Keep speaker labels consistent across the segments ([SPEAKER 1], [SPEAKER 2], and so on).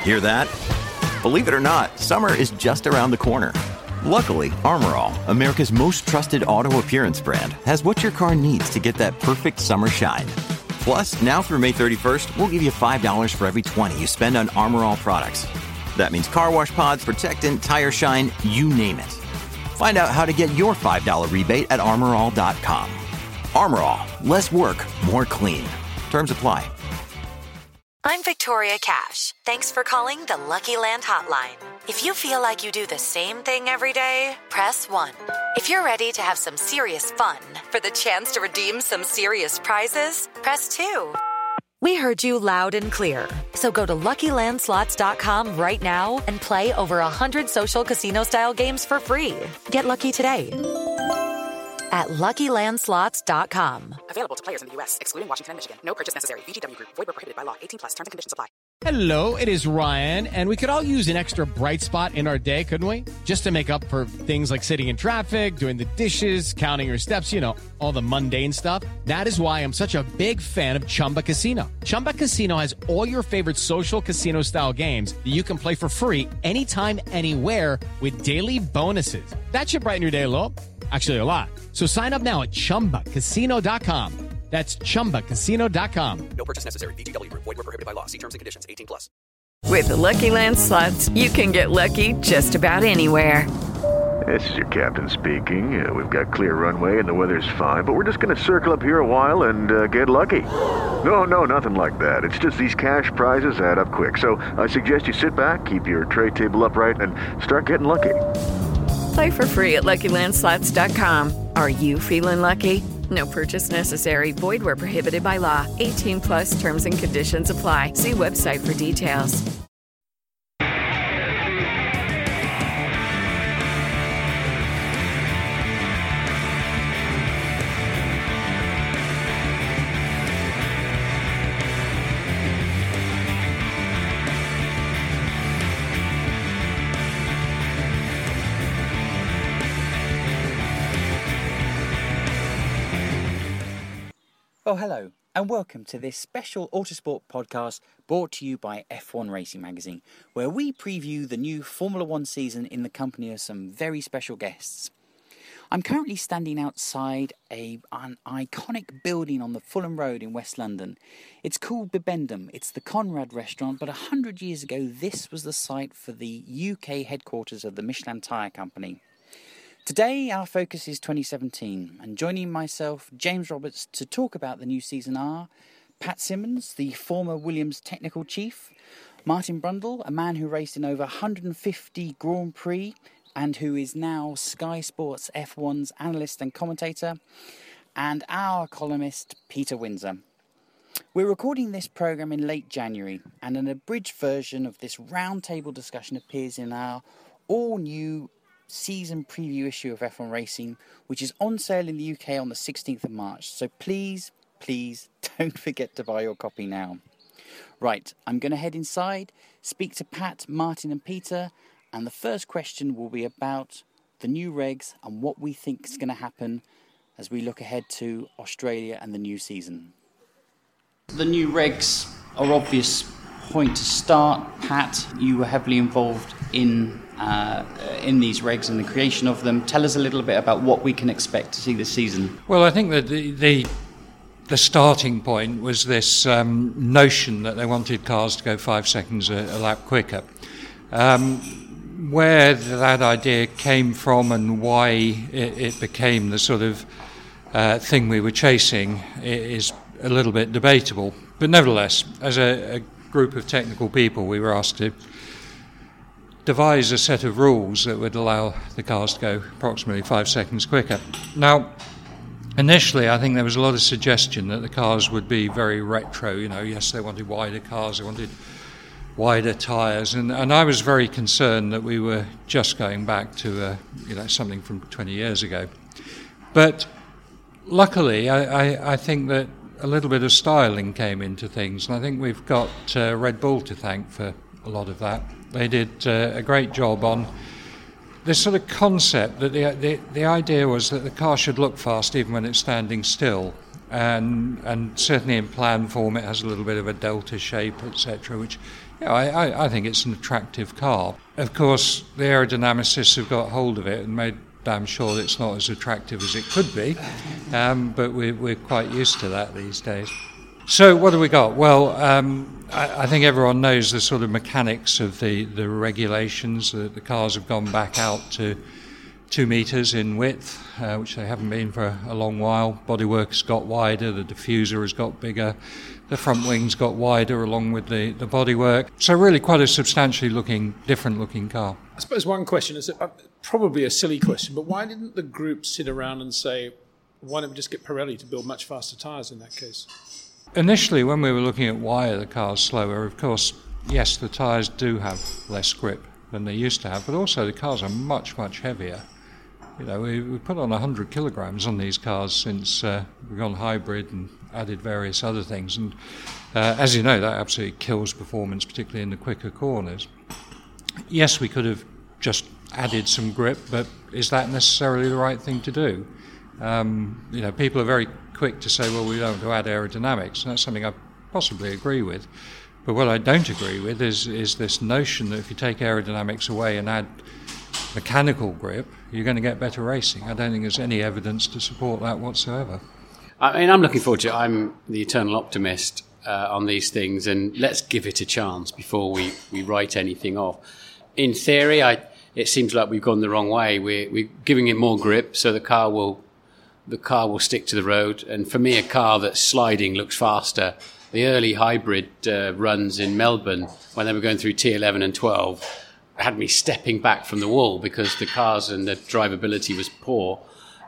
[SPEAKER 1] Hear that? Believe it or not, summer is just around the corner. Luckily, Armor All, America's most trusted auto appearance brand, has what your car needs to get that perfect summer shine. Plus, now through May 31st, we'll give you $5 for every $20 you spend on Armor All products. That means car wash pods, protectant, tire shine, you name it. Find out how to get your $5 rebate at armorall.com. Armor All, less work, more clean. Terms apply.
[SPEAKER 2] I'm Victoria Cash. Thanks for calling the Lucky Land Hotline. If you feel like you do the same thing every day, press 1. If you're ready to have some serious fun for the chance to redeem some serious prizes, press 2. We heard you loud and clear. So go to LuckyLandSlots.com right now and play over 100 social casino-style games for free. Get lucky today at LuckyLandSlots.com.
[SPEAKER 3] Available to players in the U.S., excluding Washington and Michigan. No purchase necessary. VGW Group. Void where prohibited by law. 18+. Terms and conditions apply.
[SPEAKER 4] Hello, it is Ryan, and we could all use an extra bright spot in our day, couldn't we? Just to make up for things like sitting in traffic, doing the dishes, counting your steps, you know, all the mundane stuff. That is why I'm such a big fan of Chumba Casino. Chumba Casino has all your favorite social casino-style games that you can play for free anytime, anywhere with daily bonuses. That should brighten your day a little. Actually, a lot. So sign up now at ChumbaCasino.com. That's ChumbaCasino.com.
[SPEAKER 3] No purchase necessary. VGW Group. Void where prohibited by law. See terms and conditions. 18+.
[SPEAKER 5] With the Lucky Land Slots, you can get lucky just about anywhere.
[SPEAKER 6] This is your captain speaking. We've got clear runway and the weather's fine, but we're just going to circle up here a while and get lucky. No, nothing like that. It's just these cash prizes add up quick. So I suggest you sit back, keep your tray table upright, and start getting lucky.
[SPEAKER 5] Play for free at LuckyLandSlots.com. Are you feeling lucky? No purchase necessary. Void where prohibited by law. 18+ terms and conditions apply. See website for details.
[SPEAKER 7] Oh, hello, and welcome to this special Autosport podcast brought to you by F1 Racing Magazine, where we preview the new Formula One season in the company of some very special guests. I'm currently standing outside an iconic building on the Fulham Road in West London. It's called Bibendum. It's the Conrad restaurant, but 100 years ago this was the site for the UK headquarters of the Michelin Tyre Company. Today, our focus is 2017, and joining myself, James Roberts, to talk about the new season are Pat Simmons, the former Williams technical chief, Martin Brundle, a man who raced in over 150 Grand Prix and who is now Sky Sports F1's analyst and commentator, and our columnist, Peter Windsor. We're recording this programme in late January, and an abridged version of this roundtable discussion appears in our all-new season preview issue of F1 Racing, which is on sale in the UK on the 16th of March. So please don't forget to buy your copy now. Right, I'm going to head inside, speak to Pat, Martin and Peter, and the first question will be about the new regs and what we think is going to happen as we look ahead to Australia and the new season. The new regs are obvious point to start. Pat, you were heavily involved in these regs and the creation of them. Tell us a little bit about what we can expect to see this season.
[SPEAKER 8] Well, I think that the starting point was this notion that they wanted cars to go 5 seconds a lap quicker. Where that idea came from and why it became the sort of thing we were chasing is a little bit debatable. But nevertheless, as a group of technical people, we were asked to devise a set of rules that would allow the cars to go approximately 5 seconds quicker. Now, initially, I think there was a lot of suggestion that the cars would be very retro. Yes, they wanted wider cars, they wanted wider tyres, and I was very concerned that we were just going back to something from 20 years ago. But luckily, I think that a little bit of styling came into things, and I think we've got Red Bull to thank for a lot of that. They did a great job on this sort of concept that the idea was that the car should look fast even when it's standing still. and certainly in plan form it has a little bit of a delta shape, etc., which I think it's an attractive car. Of course, the aerodynamicists have got hold of it and made damn sure that it's not as attractive as it could be, but we're quite used to that these days. So what have we got? Well, I think everyone knows the sort of mechanics of the regulations. The cars have gone back out to 2 metres in width, which they haven't been for a long while. Bodywork has got wider, the diffuser has got bigger, the front wings got wider along with the bodywork. So really quite a substantially different looking car.
[SPEAKER 9] I suppose one question is probably a silly question, but why didn't the group sit around and say, why don't we just get Pirelli to build much faster tyres in that case?
[SPEAKER 8] Initially, when we were looking at why are the cars slower, of course, yes, the tyres do have less grip than they used to have, but also the cars are much, much heavier. You know, we put on 100 kilograms on these cars since we've gone hybrid and added various other things. And as you know, that absolutely kills performance, particularly in the quicker corners. Yes, we could have just added some grip, but is that necessarily the right thing to do? You know, people are very quick to say, well, we don't want to add aerodynamics, and that's something I possibly agree with. But what I don't agree with is this notion that if you take aerodynamics away and add mechanical grip, you're going to get better racing. I don't think there's any evidence to support that whatsoever.
[SPEAKER 10] I mean, I'm looking forward to it. I'm the eternal optimist on these things, and let's give it a chance before we write anything off. In theory, it seems like we've gone the wrong way. We're giving it more grip, so the car will stick to the road. And for me, a car that's sliding looks faster. The early hybrid runs in Melbourne, when they were going through T11 and 12, had me stepping back from the wall because the cars and the drivability was poor.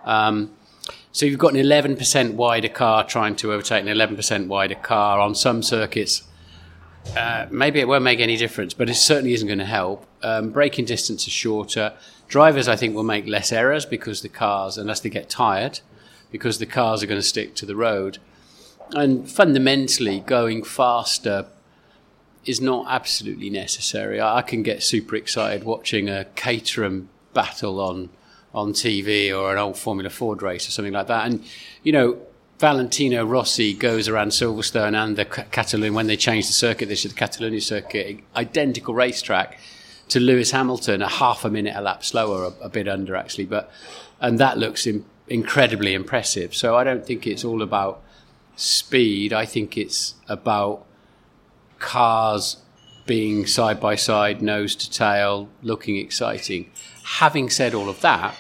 [SPEAKER 10] So you've got an 11% wider car trying to overtake an 11% wider car on some circuits. Maybe it won't make any difference, but it certainly isn't going to help. Braking distance is shorter. Drivers, I think, will make less errors because the cars, unless they get tired, because the cars are going to stick to the road. And fundamentally, going faster is not absolutely necessary. I can get super excited watching a Caterham battle on TV or an old Formula Ford race or something like that. And, you know, Valentino Rossi goes around Silverstone and the Catalunya, when they changed the circuit, this is the Catalunya circuit, identical racetrack to Lewis Hamilton, a half a minute a lap slower, a bit under actually, and that looks incredibly impressive. So I don't think it's all about speed. I think it's about cars being side by side, nose to tail, looking exciting. Having said all of that,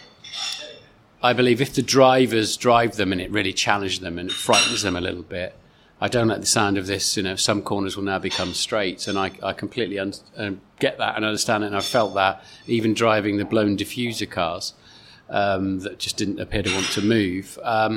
[SPEAKER 10] I believe if the drivers drive them and it really challenges them and it frightens them a little bit, I don't like the sound of this, you know, some corners will now become straights, and I completely get that and understand it, and I've felt that even driving the blown diffuser cars that just didn't appear to want to move.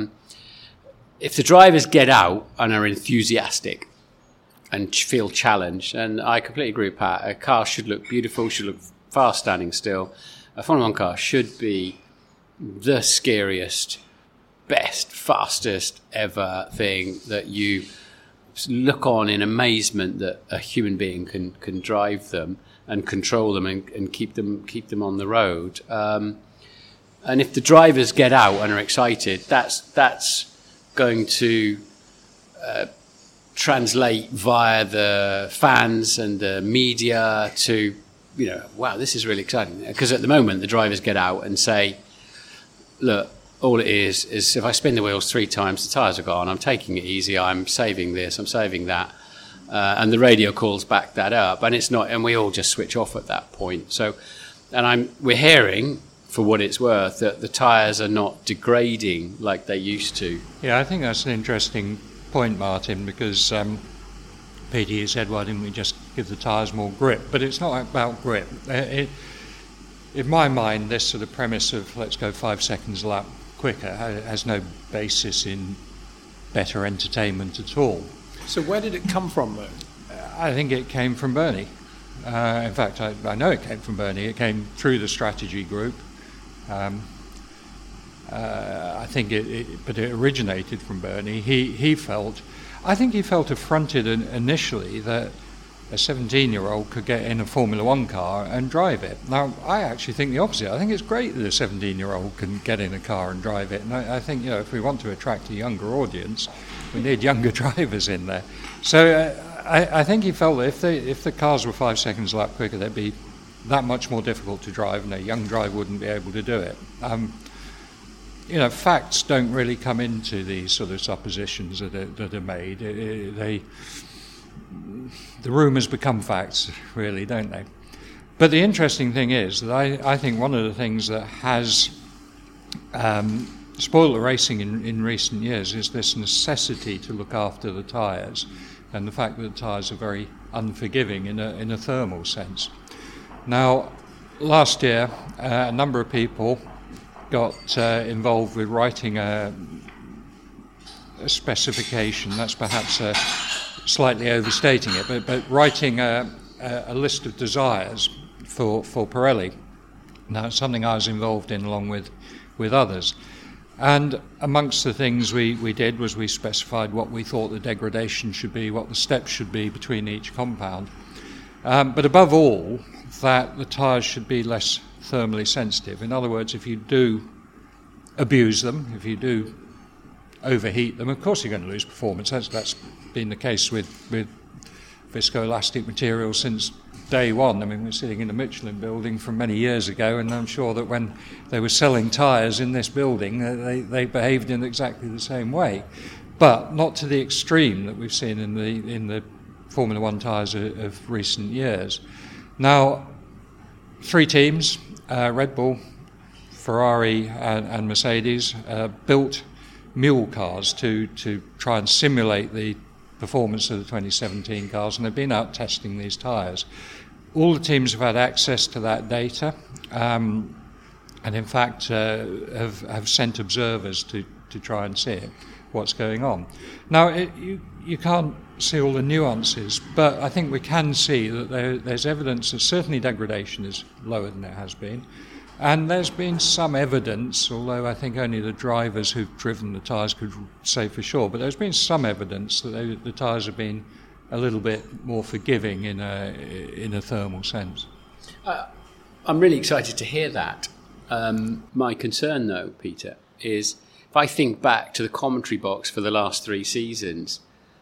[SPEAKER 10] If the drivers get out and are enthusiastic and feel challenged, and I completely agree with Pat, a car should look beautiful, should look fast standing still. A Formula 1 car should be the scariest, best, fastest ever thing that you look on in amazement that a human being can drive them and control them and keep them on the road. And if the drivers get out and are excited, that's going to translate via the fans and the media to, you know, wow, this is really exciting. Because at the moment, the drivers get out and say, look, all it is if I spin the wheels 3 times, the tyres are gone, I'm taking it easy, I'm saving this, I'm saving that. And the radio calls back that up, and it's not, and we all just switch off at that point. So, and we're hearing, for what it's worth, that the tyres are not degrading like they used to.
[SPEAKER 8] Yeah, I think that's an interesting point, Martin, because Petey, you said, why didn't we just give the tyres more grip? But it's not about grip. In my mind, this sort of premise of let's go 5 seconds a lap quicker has no basis in better entertainment at all.
[SPEAKER 9] So where did it come from, though?
[SPEAKER 8] I think it came from Bernie. In fact, I know it came from Bernie. It came through the strategy group. I think but it originated from Bernie. I think he felt affronted initially that a 17-year-old could get in a Formula One car and drive it. Now, I actually think the opposite. I think it's great that a 17-year-old can get in a car and drive it. And I think, if we want to attract a younger audience, we need younger drivers in there. So I think he felt that if the cars were 5 seconds a lap quicker, they'd be that much more difficult to drive, and a young driver wouldn't be able to do it. Facts don't really come into these sort of suppositions that are made. The rumours become facts, really, don't they? But the interesting thing is that I think one of the things that has spoiled the racing in recent years is this necessity to look after the tyres, and the fact that the tyres are very unforgiving in a thermal sense. Now, last year, a number of people got involved with writing a specification. That's perhaps slightly overstating it, but writing a list of desires for Pirelli. Now, it's something I was involved in along with others. And amongst the things we did was we specified what we thought the degradation should be, what the steps should be between each compound. But above all, that the tyres should be less thermally sensitive. In other words, if you do abuse them, if you do overheat them, of course you're going to lose performance. That's been the case with viscoelastic materials since day one. I mean, we're sitting in the Michelin building from many years ago, and I'm sure that when they were selling tyres in this building, they behaved in exactly the same way, but not to the extreme that we've seen in the Formula One tyres of recent years. Now, 3 teams, Red Bull, Ferrari and Mercedes, built mule cars to try and simulate the performance of the 2017 cars, and they've been out testing these tyres. All the teams have had access to that data, and in fact have sent observers to try and see what's going on. Now, you can't see all the nuances, but I think we can see that there's evidence that certainly degradation is lower than it has been. And there's been some evidence, although I think only the drivers who've driven the tyres could say for sure, but there's been some evidence that the tyres have been a little bit more forgiving in a thermal sense.
[SPEAKER 10] I'm really excited to hear that. My concern, though, Peter, is if I think back to the commentary box for the last 3 seasons,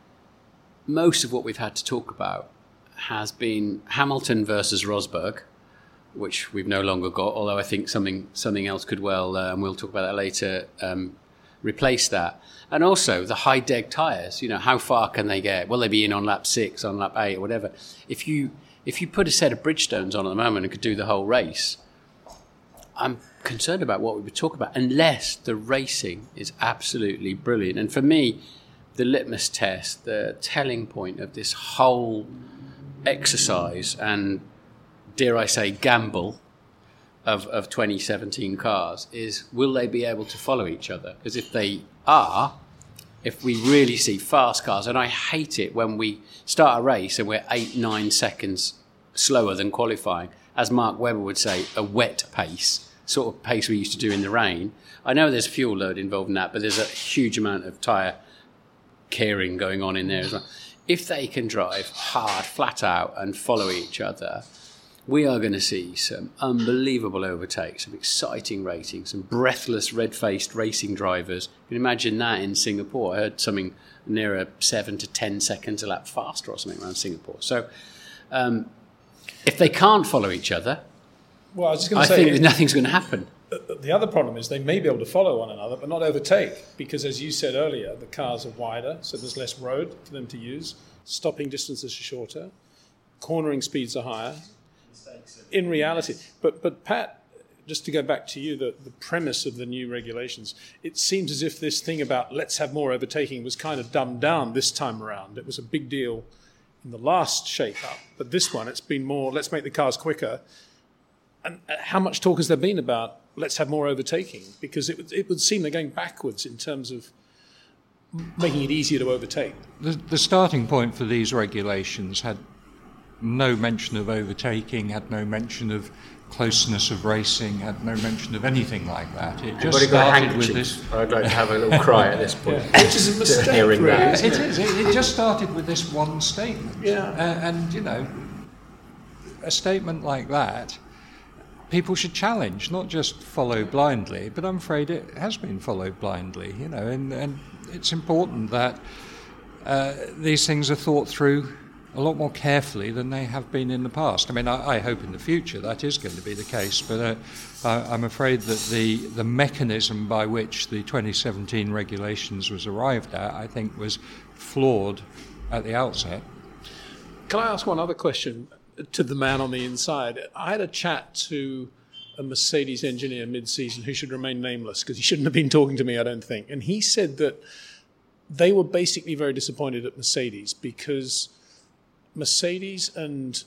[SPEAKER 10] most of what we've had to talk about has been Hamilton versus Rosberg, which we've no longer got, although I think something else could well, and we'll talk about that later, replace that. And also the high deg tyres, how far can they get? Will they be in on lap 6, on lap 8, or whatever? If you put a set of Bridgestones on at the moment and could do the whole race, I'm concerned about what we would talk about, unless the racing is absolutely brilliant. And for me, the litmus test, the telling point of this whole exercise and, dare I say, gamble of 2017 cars is, will they be able to follow each other? Because if they are, if we really see fast cars, and I hate it when we start a race and we're 8-9 seconds slower than qualifying, as Mark Webber would say, a wet pace, sort of pace we used to do in the rain. I know there's fuel load involved in that, but there's a huge amount of tyre caring going on in there as well. If they can drive hard, flat out, and follow each other, we are going to see some unbelievable overtakes, some exciting racing, some breathless, red-faced racing drivers. You can imagine that in Singapore. I heard something nearer 7 to 10 seconds a lap faster or something around Singapore. So if they can't follow each other,
[SPEAKER 9] well, I was just going to say,
[SPEAKER 10] I think nothing's going to happen.
[SPEAKER 9] The other problem is they may be able to follow one another, but not overtake, because as you said earlier, the cars are wider, so there's less road for them to use. Stopping distances are shorter. Cornering speeds are higher. In reality, but Pat, just to go back to you, the premise of the new regulations, it seems as if this thing about let's have more overtaking was kind of dumbed down this time around. It was a big deal in the last shake-up, but this one, it's been more, let's make the cars quicker. And how much talk has there been about let's have more overtaking? Because it would seem they're going backwards in terms of making it easier to overtake.
[SPEAKER 8] The starting point for these regulations had no mention of overtaking, had no mention of closeness of racing, had no mention of anything like that. It just started with this.
[SPEAKER 10] I'd like to have a little cry at this point.
[SPEAKER 9] Which is a mistake,
[SPEAKER 10] hearing
[SPEAKER 9] really,
[SPEAKER 10] that.
[SPEAKER 8] It is. It just started with this one statement.
[SPEAKER 9] Yeah.
[SPEAKER 8] And, you know, a statement like that, people should challenge, not just follow blindly, but I'm afraid it has been followed blindly, you know, and it's important that these things are thought through a lot more carefully than they have been in the past. I mean, I hope in the future that is going to be the case, but I'm afraid that the mechanism by which the 2017 regulations was arrived at, I think, was flawed at the outset.
[SPEAKER 9] Can I ask one other question to the man on the inside? I had a chat to a Mercedes engineer mid-season who should remain nameless because he shouldn't have been talking to me, I don't think. And he said that they were basically very disappointed at Mercedes because Mercedes and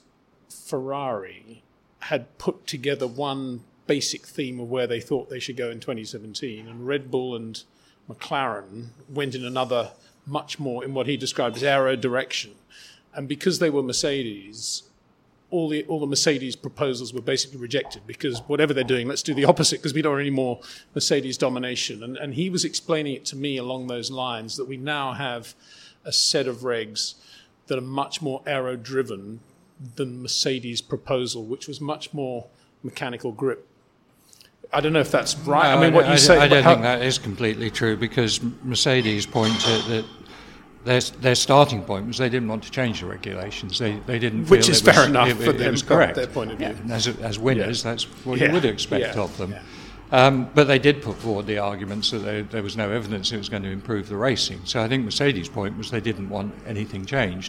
[SPEAKER 9] Ferrari had put together one basic theme of where they thought they should go in 2017, and Red Bull and McLaren went in another, much more in what he described as aero direction. And because they were Mercedes, all the Mercedes proposals were basically rejected because whatever they're doing, let's do the opposite because we don't want any more Mercedes domination. And he was explaining it to me along those lines, that we now have a set of regs that are much more aero-driven than Mercedes' proposal, which was much more mechanical grip. I don't know if that's right.
[SPEAKER 8] No,
[SPEAKER 9] I mean, what you say.
[SPEAKER 8] I don't think that is completely true, because Mercedes pointed that their starting point was they didn't want to change the regulations. They didn't feel
[SPEAKER 9] which is
[SPEAKER 8] it was,
[SPEAKER 9] fair enough
[SPEAKER 8] it,
[SPEAKER 9] for
[SPEAKER 8] it
[SPEAKER 9] them,
[SPEAKER 8] was correct.
[SPEAKER 9] Their point of view.
[SPEAKER 8] Yeah. As winners, that's what you would expect of them.
[SPEAKER 9] Yeah.
[SPEAKER 8] But they did put forward the arguments that there was no evidence it was going to improve the racing. So I think Mercedes' point was they didn't want anything changed.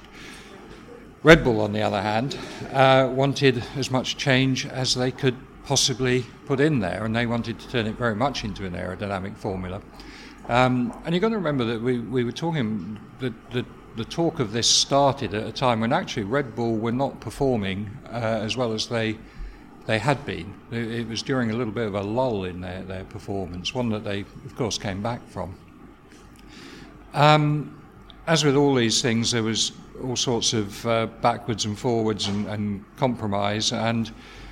[SPEAKER 8] Red Bull, on the other hand, wanted as much change as they could possibly put in there, and they wanted to turn it very much into an aerodynamic formula. And you've got to remember that we were talking, the talk of this started at a time when actually Red Bull were not performing as well as they had been. It was during a little bit of a lull in their performance, one that they, of course, came back from. As with all these things, there was all sorts of backwards and forwards and compromise, and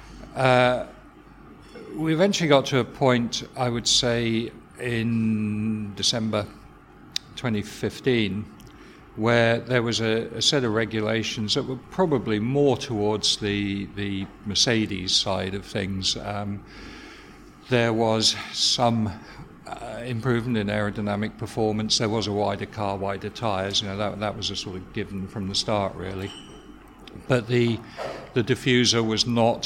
[SPEAKER 8] we eventually got to a point, I would say, in December 2015, where there was a set of regulations that were probably more towards the Mercedes side of things. There was some improvement in aerodynamic performance. There was a wider car, wider tyres. You know, that was a sort of given from the start, really. But the diffuser was not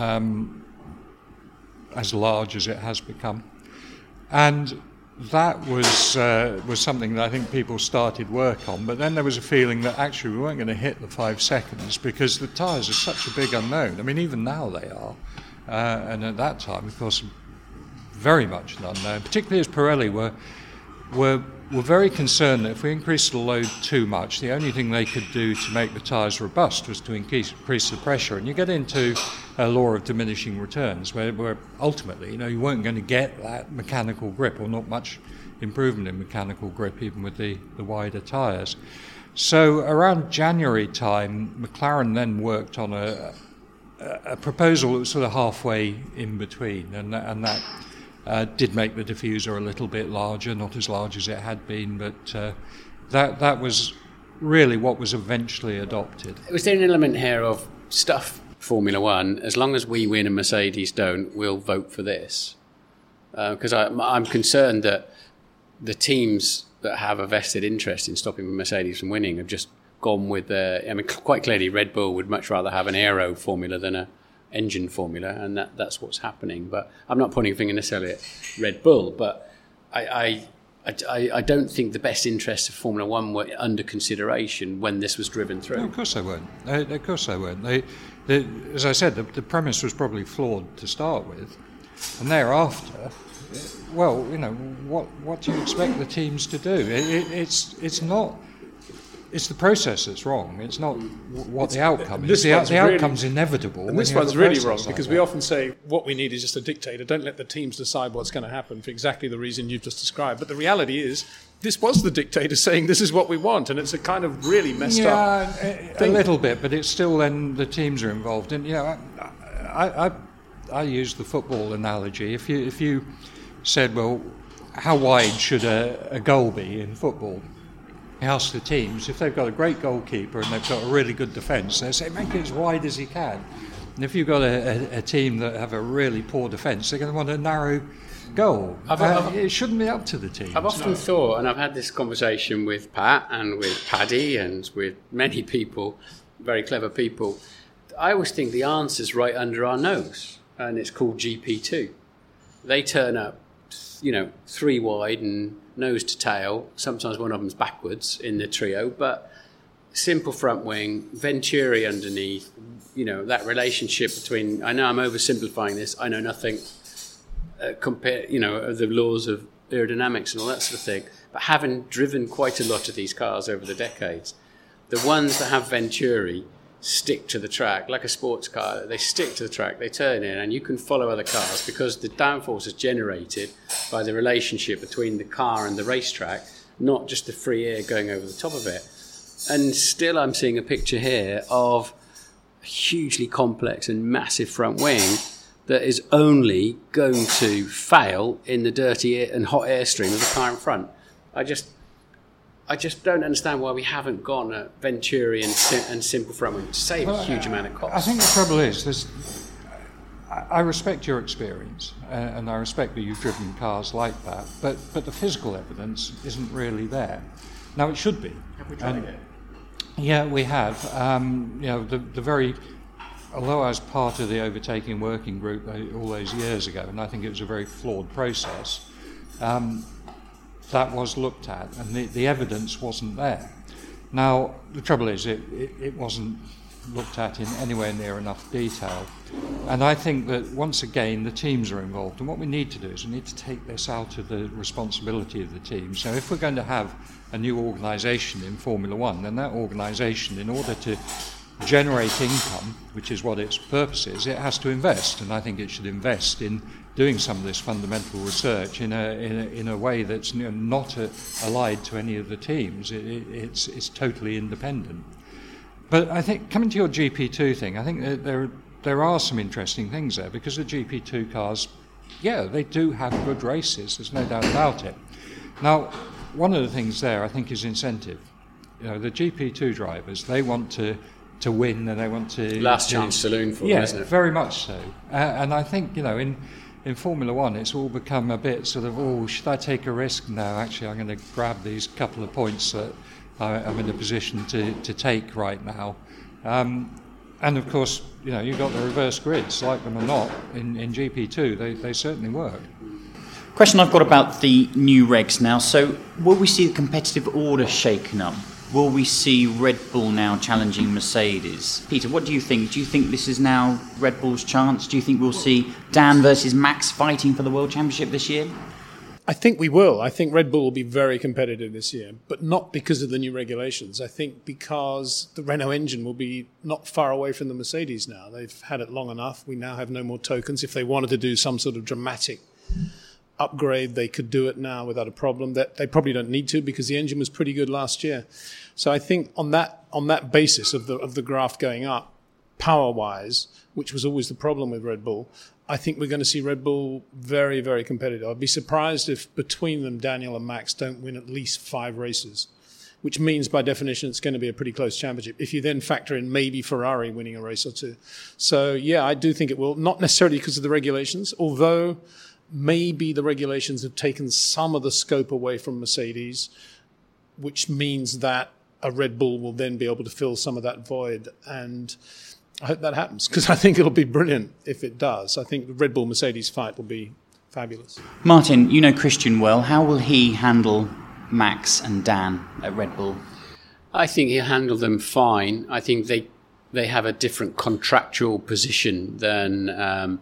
[SPEAKER 8] as large as it has become, and that was something that I think people started work on, but then there was a feeling that actually we weren't going to hit the 5 seconds because the tyres are such a big unknown. I mean, even now they are, and at that time, of course, very much an unknown, particularly as Pirelli were very concerned that if we increased the load too much, the only thing they could do to make the tyres robust was to increase the pressure. And you get into a law of diminishing returns, where ultimately, you know, you weren't going to get that mechanical grip, or not much improvement in mechanical grip, even with the wider tyres. So around January time, McLaren then worked on a proposal that was sort of halfway in between, and that did make the diffuser a little bit larger, not as large as it had been, but that was really what was eventually adopted.
[SPEAKER 10] Was there an element here of stuff Formula One, as long as we win and Mercedes don't, we'll vote for this? Because I'm concerned that the teams that have a vested interest in stopping Mercedes from winning have just gone with quite clearly Red Bull would much rather have an aero formula than a engine formula, and that's what's happening. But I'm not pointing a finger necessarily at Red Bull, but I don't think the best interests of Formula One were under consideration when this was driven through.
[SPEAKER 8] No, of course they weren't. Of course they weren't. As I said, the premise was probably flawed to start with, and thereafter, well, you know, what do you expect the teams to do? It's not it's the process that's wrong. It's not what the outcome is. The outcome's inevitable.
[SPEAKER 9] And this one's really wrong, because we often say what we need is just a dictator. Don't let the teams decide what's going to happen for exactly the reason you've just described. But the reality is, this was the dictator saying this is what we want, and it's a kind of really messed up thing.
[SPEAKER 8] A little bit, but it's still then the teams are involved. And I use the football analogy. If you said, well, how wide should a goal be in football? Ask the teams, if they've got a great goalkeeper and they've got a really good defence, they say make it as wide as he can. And if you've got a team that have a really poor defence, they're going to want a narrow goal. It shouldn't be up to the teams.
[SPEAKER 10] I've often thought, and I've had this conversation with Pat and with Paddy and with many people, very clever people, I always think the answer's right under our nose, and it's called GP2. They turn up, 3 wide and nose to tail. Sometimes one of them's backwards in the trio, but simple front wing, Venturi underneath, that relationship between, I know I'm oversimplifying this, I know nothing of the laws of aerodynamics and all that sort of thing, but having driven quite a lot of these cars over the decades, the ones that have Venturi stick to the track, like a sports car. They stick to the track, they turn in, and you can follow other cars because the downforce is generated by the relationship between the car and the racetrack, not just the free air going over the top of it. And still I'm seeing a picture here of a hugely complex and massive front wing that is only going to fail in the dirty air and hot airstream of the car in front. I just don't understand why we haven't gone at Venturi and simple front wing to save a huge amount of cost.
[SPEAKER 8] I think the trouble is, I respect your experience, and I respect that you've driven cars like that, but the physical evidence isn't really there. Now, it should be.
[SPEAKER 10] Have we tried it?
[SPEAKER 8] Yeah, we have. Although I was part of the overtaking working group all those years ago, and I think it was a very flawed process, that was looked at, and the evidence wasn't there. Now, the trouble is, it wasn't looked at in anywhere near enough detail. And I think that, once again, the teams are involved. And what we need to do is we need to take this out of the responsibility of the team. So if we're going to have a new organisation in Formula One, then that organisation, in order to generate income, which is what its purpose is, it has to invest. And I think it should invest in doing some of this fundamental research in a way that's not allied to any of the teams. It's totally independent. But I think, coming to your GP2 thing, I think that there are some interesting things there, because the GP2 cars, they do have good races, there's no doubt about it. Now, one of the things there, I think, is incentive. The GP2 drivers, they want to win, and they want to...
[SPEAKER 10] Last chance saloon for them, isn't it?
[SPEAKER 8] Yeah, very much so. And I think, in Formula One, it's all become a bit sort of, should I take a risk? No, actually, I'm going to grab these couple of points that I'm in a position to take right now. And of course, you've got the reverse grids, like them or not, in GP2, they certainly work.
[SPEAKER 7] Question I've got about the new regs now. So, will we see the competitive order shaken up? Will we see Red Bull now challenging Mercedes? Peter, what do you think? Do you think this is now Red Bull's chance? Do you think we'll see Dan versus Max fighting for the World Championship this year?
[SPEAKER 9] I think we will. I think Red Bull will be very competitive this year, but not because of the new regulations. I think because the Renault engine will be not far away from the Mercedes now. They've had it long enough. We now have no more tokens. If they wanted to do some sort of dramatic upgrade, they could do it now without a problem. That they probably don't need to, because the engine was pretty good last year. So I think on that basis of the graph going up, power-wise, which was always the problem with Red Bull, I think we're going to see Red Bull very, very competitive. I'd be surprised if between them, Daniel and Max don't win at least 5 races, which means by definition it's going to be a pretty close championship, if you then factor in maybe Ferrari winning a race or two. So, yeah, I do think it will, not necessarily because of the regulations, although maybe the regulations have taken some of the scope away from Mercedes, which means that a Red Bull will then be able to fill some of that void. And I hope that happens, because I think it'll be brilliant if it does. I think the Red Bull-Mercedes fight will be fabulous.
[SPEAKER 7] Martin, you know Christian well. How will he handle Max and Dan at Red Bull?
[SPEAKER 10] I think he'll handle them fine. I think they have a different contractual position than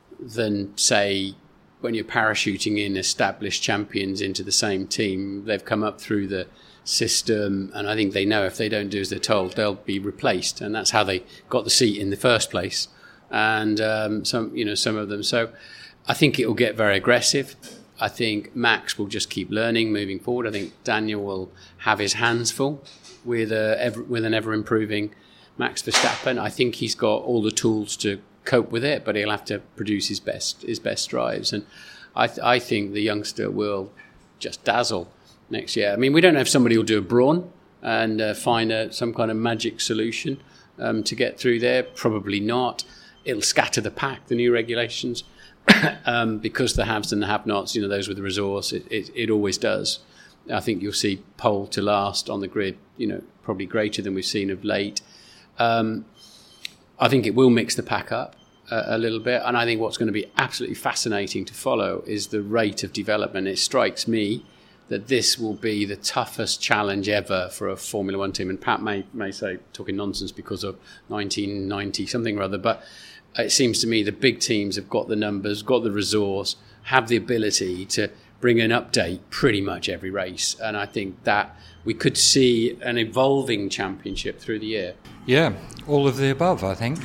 [SPEAKER 10] say, when you're parachuting in established champions into the same team. They've come up through the system, and I think they know if they don't do as they're told, they'll be replaced, and that's how they got the seat in the first place. And some of them. So I think it will get very aggressive. I think Max will just keep learning moving forward. I think Daniel will have his hands full with an ever-improving Max Verstappen. I think he's got all the tools to cope with it, but he'll have to produce his best drives. And I think the youngster will just dazzle next year. I mean, we don't know if somebody will do a Brawn and find some kind of magic solution to get through there. Probably not. It'll scatter the pack, the new regulations. Because the haves and the have-nots, those with the resource, it always does. I think you'll see pole to last on the grid, probably greater than we've seen of late. I think it will mix the pack up a little bit, and I think what's going to be absolutely fascinating to follow is the rate of development. It strikes me that this will be the toughest challenge ever for a Formula One team, and Pat may say talking nonsense because of 1990 something or other, but it seems to me the big teams have got the numbers, got the resource, have the ability to bring an update pretty much every race. And I think that we could see an evolving championship through the year.
[SPEAKER 8] Yeah, all of the above, I think.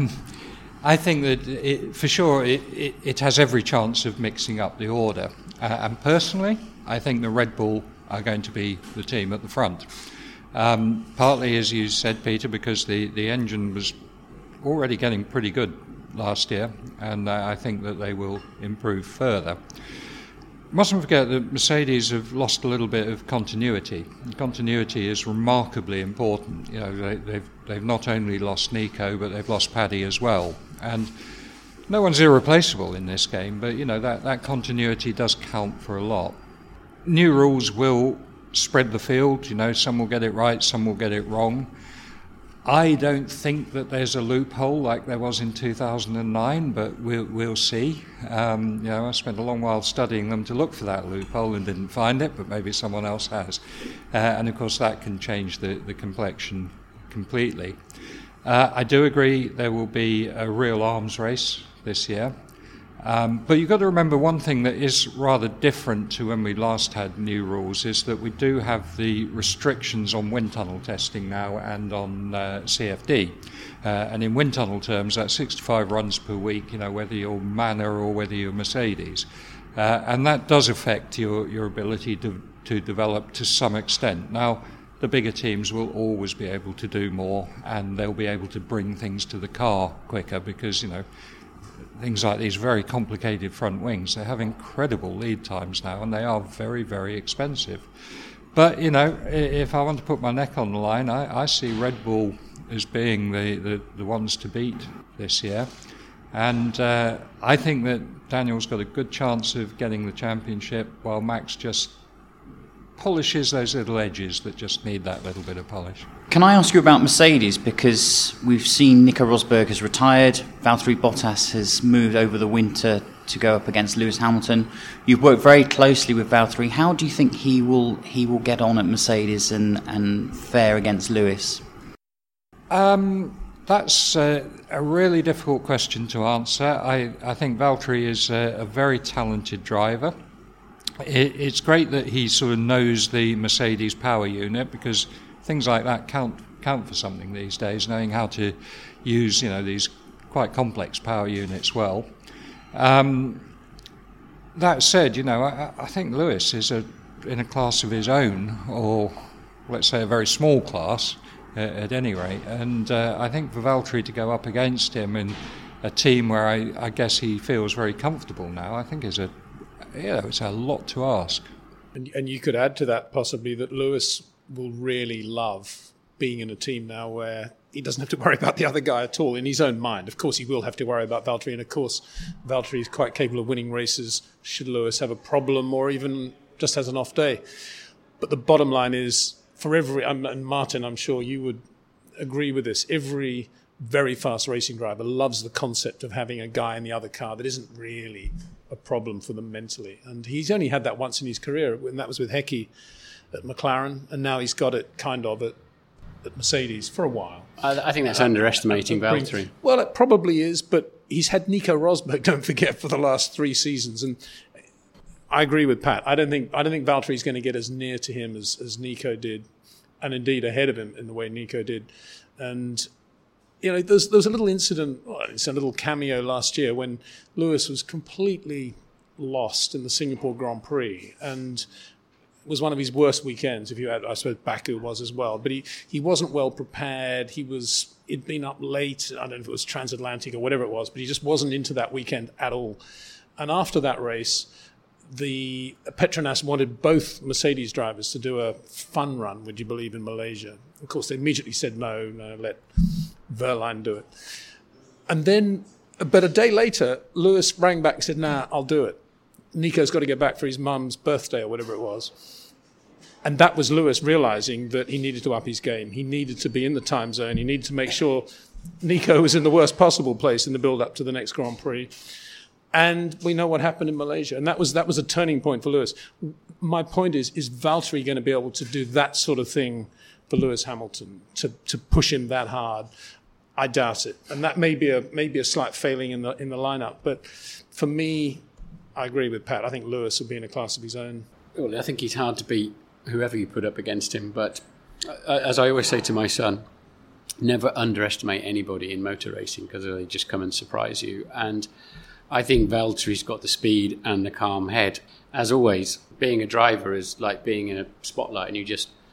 [SPEAKER 8] I think that for sure it has every chance of mixing up the order. And personally, I think the Red Bull are going to be the team at the front. Partly, as you said, Peter, because the engine was already getting pretty good last year, and I think that they will improve further. Mustn't forget that Mercedes have lost a little bit of continuity. Continuity is remarkably important. They've not only lost Nico, but they've lost Paddy as well. And no one's irreplaceable in this game, but that continuity does count for a lot. New rules will spread the field. Some will get it right, some will get it wrong. I don't think that there's a loophole like there was in 2009, but we'll see. I spent a long while studying them to look for that loophole and didn't find it, but maybe someone else has. And of course that can change the complexion completely. I do agree there will be a real arms race this year. But you've got to remember one thing that is rather different to when we last had new rules is that we do have the restrictions on wind tunnel testing now and on CFD. And in wind tunnel terms, that's 65 runs per week, whether you're Manor or whether you're Mercedes. And that does affect your ability to develop to some extent. Now, the bigger teams will always be able to do more, and they'll be able to bring things to the car quicker because, things like these very complicated front wings, they have incredible lead times now, and they are very, very expensive. But, if I want to put my neck on the line, I see Red Bull as being the ones to beat this year. And I think that Daniel's got a good chance of getting the championship, while Max just polishes those little edges that just need that little bit of polish.
[SPEAKER 7] Can I ask you about Mercedes? Because we've seen Nico Rosberg has retired, Valtteri Bottas has moved over the winter to go up against Lewis Hamilton. You've worked very closely with Valtteri. How do you think he will get on at Mercedes and fare against Lewis?
[SPEAKER 8] That's a really difficult question to answer. I think Valtteri is a very talented driver. It's great that he sort of knows the Mercedes power unit, because things like that count for something these days, knowing how to use these quite complex power units well. That said, I think Lewis is in a class of his own, or let's say a very small class at any rate, and I think for Valtteri to go up against him in a team where I guess he feels very comfortable now, I think it's a lot to ask.
[SPEAKER 9] And you could add to that possibly that Lewis will really love being in a team now where he doesn't have to worry about the other guy at all in his own mind. Of course, he will have to worry about Valtteri, and of course, Valtteri is quite capable of winning races should Lewis have a problem or even just has an off day. But the bottom line is, for every, and Martin, I'm sure you would agree with this, every very fast racing driver loves the concept of having a guy in the other car that isn't really a problem for them mentally. And he's only had that once in his career, and that was with Hickey at McLaren, and now he's got it kind of at Mercedes for a while.
[SPEAKER 10] I think that's underestimating Valtteri.
[SPEAKER 9] Well, it probably is, but he's had Nico Rosberg, don't forget, for the last 3 seasons. And I agree with Pat. I don't think Valtteri's going to get as near to him as Nico did, and indeed ahead of him in the way Nico did. And there was a little incident, it's a little cameo last year when Lewis was completely lost in the Singapore Grand Prix, and it was one of his worst weekends. If you had, I suppose Baku was as well, but he wasn't well prepared. He'd been up late. I don't know if it was transatlantic or whatever it was, but he just wasn't into that weekend at all. And after that race, the Petronas wanted both Mercedes drivers to do a fun run, would you believe, in Malaysia. Of course, they immediately said no, let Wehrlein do it. And then, but a day later, Lewis rang back and said, nah, I'll do it. Nico's got to get back for his mum's birthday or whatever it was. And that was Lewis realising that he needed to up his game. He needed to be in the time zone. He needed to make sure Nico was in the worst possible place in the build-up to the next Grand Prix. And we know what happened in Malaysia. And that was a turning point for Lewis. My point is Valtteri going to be able to do that sort of thing for Lewis Hamilton, to push him that hard? I doubt it. And that may be a slight failing in the lineup. But for me, I agree with Pat. I think Lewis will be in a class of his own.
[SPEAKER 10] Well, I think he's hard to beat whoever you put up against him. But as I always say to my son, never underestimate anybody in motor racing because they just come and surprise you. And I think Valtteri's got the speed and the calm head. As always, being a driver is like being in a spotlight, and you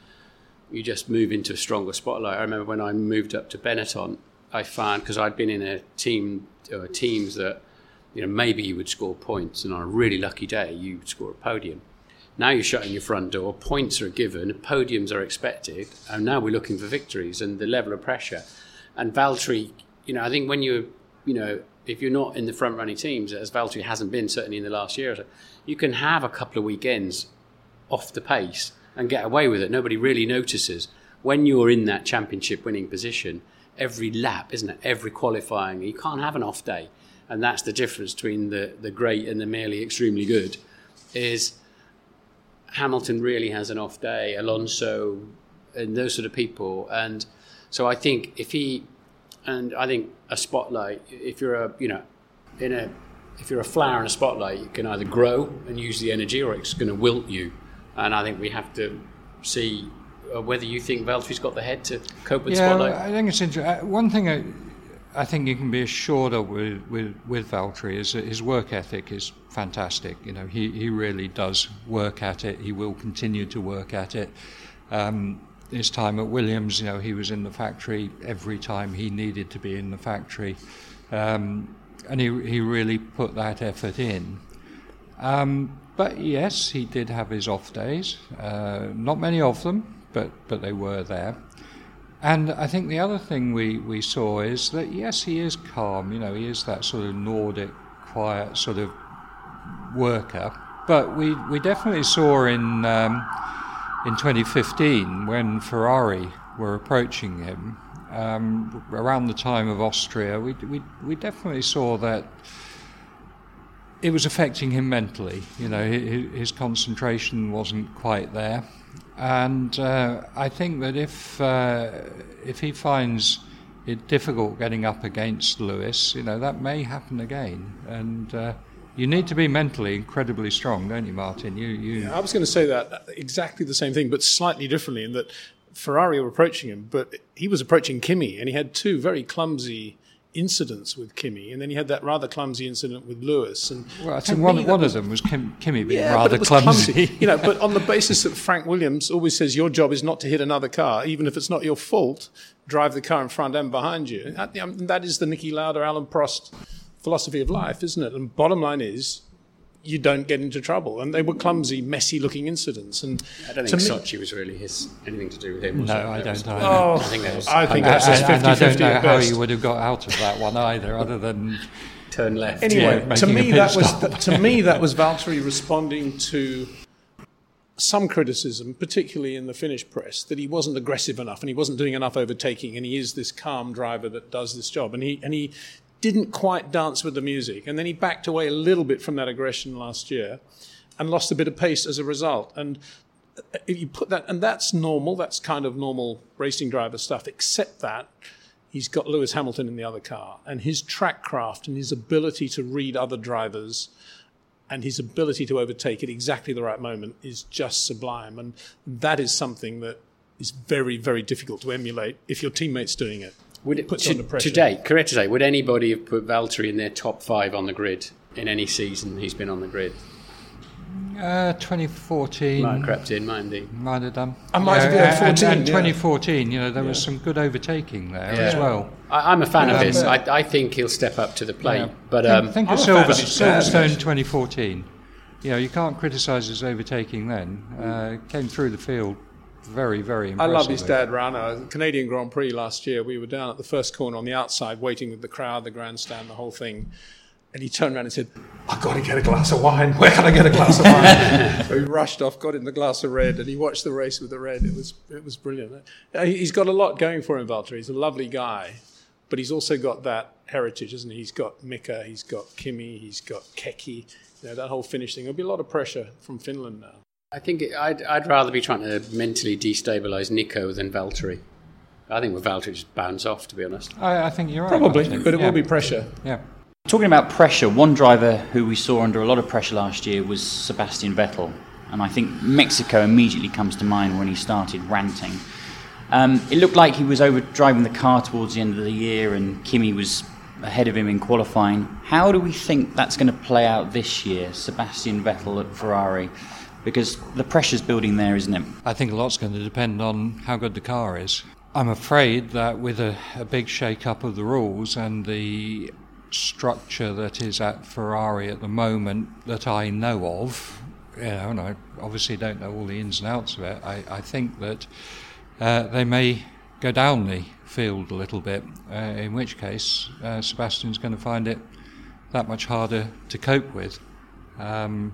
[SPEAKER 10] just move into a stronger spotlight. I remember when I moved up to Benetton, I found, because I'd been in a team or teams that, maybe you would score points, and on a really lucky day, you would score a podium. Now you're shutting your front door, points are given, podiums are expected, and now we're looking for victories and the level of pressure. And Valtteri, I think when if you're not in the front-running teams, as Valtteri hasn't been, certainly in the last year or so, you can have a couple of weekends off the pace and get away with it. Nobody really notices. When you're in that championship-winning position, every lap, isn't it? Every qualifying, you can't have an off day. And that's the difference between the great and the merely extremely good, is Hamilton really has an off day, Alonso, and those sort of people. And so I think I think a spotlight, if you're a flower in a spotlight, you can either grow and use the energy, or it's going to wilt you. And I think we have to see whether you think Valtteri's got the head to cope with spotlight.
[SPEAKER 8] I think it's interesting. One thing I think you can be assured of with Valtteri is that his work ethic is fantastic. He really does work at it. He will continue to work at it. His time at Williams, he was in the factory every time he needed to be in the factory, and he really put that effort in. But yes, he did have his off days. Not many of them, but they were there. And I think the other thing we saw is that, yes, he is calm. He is that sort of Nordic, quiet sort of worker. But we definitely saw in 2015, when Ferrari were approaching him, around the time of Austria, we definitely saw that it was affecting him mentally. His concentration wasn't quite there. And I think that if he finds it difficult getting up against Lewis, that may happen again. And you need to be mentally incredibly strong, don't you, Martin?
[SPEAKER 9] Yeah, I was going to say that exactly the same thing, but slightly differently, in that Ferrari were approaching him, but he was approaching Kimi, and he had two very clumsy incidents with Kimi, and then he had that rather clumsy incident with Lewis. And
[SPEAKER 8] well, I think one of them was Kimi being rather clumsy.
[SPEAKER 9] But on the basis that Frank Williams always says your job is not to hit another car, even if it's not your fault, drive the car in front and behind you. That is the Niki Lauda, Alan Prost philosophy of life, isn't it? And bottom line is, you don't get into trouble. And they were clumsy, messy-looking incidents. And
[SPEAKER 10] I don't think Sochi was really anything to do with him.
[SPEAKER 8] No, I don't know.
[SPEAKER 9] I think that was just 50-50
[SPEAKER 8] and I don't know
[SPEAKER 9] at
[SPEAKER 8] how
[SPEAKER 9] best.
[SPEAKER 8] you would have got out of that one either, other than
[SPEAKER 10] turn left.
[SPEAKER 9] Anyway, to me that was Valtteri responding to some criticism, particularly in the Finnish press, that he wasn't aggressive enough and he wasn't doing enough overtaking, and he is this calm driver that does this job. And he didn't quite dance with the music, and then he backed away a little bit from that aggression last year and lost a bit of pace as a result. And if you put that, and that's normal, that's kind of normal racing driver stuff, except that he's got Lewis Hamilton in the other car, and his track craft and his ability to read other drivers and his ability to overtake at exactly the right moment is just sublime. And that is something that is very, very difficult to emulate if your teammate's doing it.
[SPEAKER 10] Would
[SPEAKER 9] it puts under pressure.
[SPEAKER 10] Correct to say, would anybody have put Valtteri in their top 5 on the grid in any season he's been on the grid?
[SPEAKER 8] 2014
[SPEAKER 10] might have crept in, might indeed.
[SPEAKER 8] Might have done.
[SPEAKER 9] I might have been 14.
[SPEAKER 8] And 2014, there was some good overtaking there as well.
[SPEAKER 10] I'm a fan of his. I think he'll step up to the plate.
[SPEAKER 8] Yeah.
[SPEAKER 10] But
[SPEAKER 8] think of Silverstone 2014. You can't criticise his overtaking then. Came through the field very, very impressively.
[SPEAKER 9] I love his dad, Rana. Canadian Grand Prix last year, we were down at the first corner on the outside waiting with the crowd, the grandstand, the whole thing. And he turned around and said, "I've got to get a glass of wine. Where can I get a glass of wine?" So he rushed off, got in the glass of red, and he watched the race with the red. It was brilliant. He's got a lot going for him, Valtteri. He's a lovely guy, but he's also got that heritage, isn't he? He's got Mika, he's got Kimi, he's got Keki. That whole Finnish thing. There'll be a lot of pressure from Finland now.
[SPEAKER 10] I think I'd rather be trying to mentally destabilise Nico than Valtteri. I think with Valtteri just bounce off, to be honest.
[SPEAKER 8] I think you're right.
[SPEAKER 9] Probably, but it will be pressure.
[SPEAKER 8] Yeah.
[SPEAKER 7] Talking about pressure, one driver who we saw under a lot of pressure last year was Sebastian Vettel. And I think Mexico immediately comes to mind when he started ranting. It looked like he was overdriving the car towards the end of the year and Kimi was ahead of him in qualifying. How do we think that's going to play out this year, Sebastian Vettel at Ferrari? Because the pressure's building there, isn't it?
[SPEAKER 8] I think a lot's going to depend on how good the car is. I'm afraid that with a big shake-up of the rules and the structure that is at Ferrari at the moment that I know of, and I obviously don't know all the ins and outs of it, I think that they may go down the field a little bit, in which case Sebastian's going to find it that much harder to cope with. And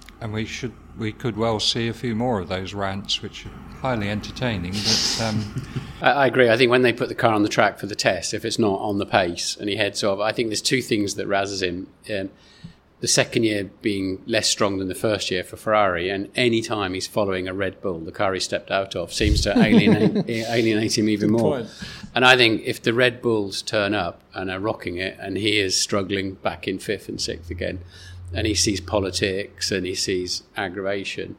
[SPEAKER 8] we could well see a few more of those rants, which are highly entertaining. But
[SPEAKER 10] I agree. I think when they put the car on the track for the test, if it's not on the pace and he heads off, I think there's two things that razzes him. The second year being less strong than the first year for Ferrari, and any time he's following a Red Bull, the car he stepped out of seems to alienate him even more. Point. And I think if the Red Bulls turn up and are rocking it, and he is struggling back in 5th and 6th again, and he sees politics and he sees aggravation,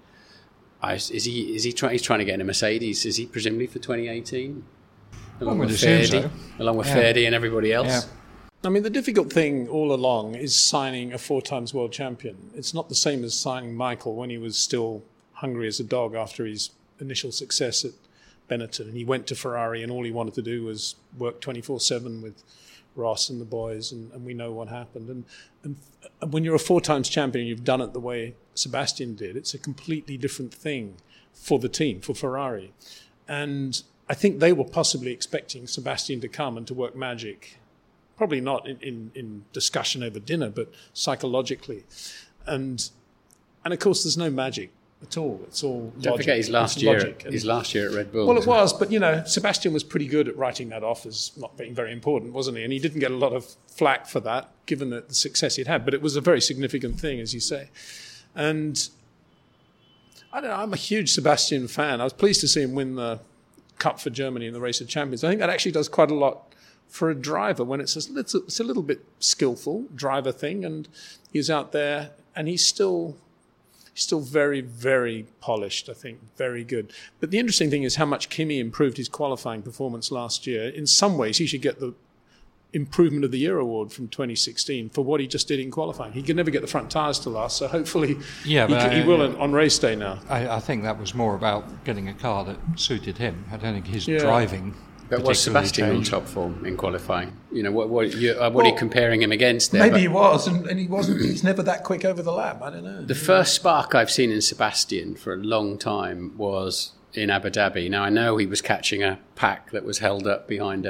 [SPEAKER 10] he's trying to get in a Mercedes? Is he presumably for 2018? Along with Ferdi and everybody else.
[SPEAKER 8] Yeah.
[SPEAKER 9] I mean, the difficult thing all along is signing a 4-times world champion. It's not the same as signing Michael when he was still hungry as a dog after his initial success at Benetton. And he went to Ferrari and all he wanted to do was work 24/7 with Ross and the boys, and we know what happened. And when you're a 4-times champion, you've done it the way Sebastian did, it's a completely different thing for the team, for Ferrari. And I think they were possibly expecting Sebastian to come and to work magic. Probably not in discussion over dinner, but psychologically. And of course, there's no magic at all. It's all logic.
[SPEAKER 10] Don't forget his last year at Red Bull.
[SPEAKER 9] Well, it was, but, Sebastian was pretty good at writing that off as not being very important, wasn't he? And he didn't get a lot of flack for that, given the success he'd had. But it was a very significant thing, as you say. And I don't know, I'm a huge Sebastian fan. I was pleased to see him win the Cup for Germany in the Race of Champions. I think that actually does quite a lot for a driver when it's a little bit skillful driver thing, and he's out there and he's still very, very polished, I think, very good. But the interesting thing is how much Kimi improved his qualifying performance last year. In some ways, he should get the Improvement of the Year award from 2016 for what he just did in qualifying. He could never get the front tyres to last, so hopefully he will on race day now.
[SPEAKER 8] I think that was more about getting a car that suited him. I don't think his driving.
[SPEAKER 10] But was Sebastian on top form in qualifying? What are you comparing him against there?
[SPEAKER 9] Maybe he was, and he wasn't. He's never that quick over the lap. I don't know.
[SPEAKER 10] The first spark I've seen in Sebastian for a long time was in Abu Dhabi. Now, I know he was catching a pack that was held up behind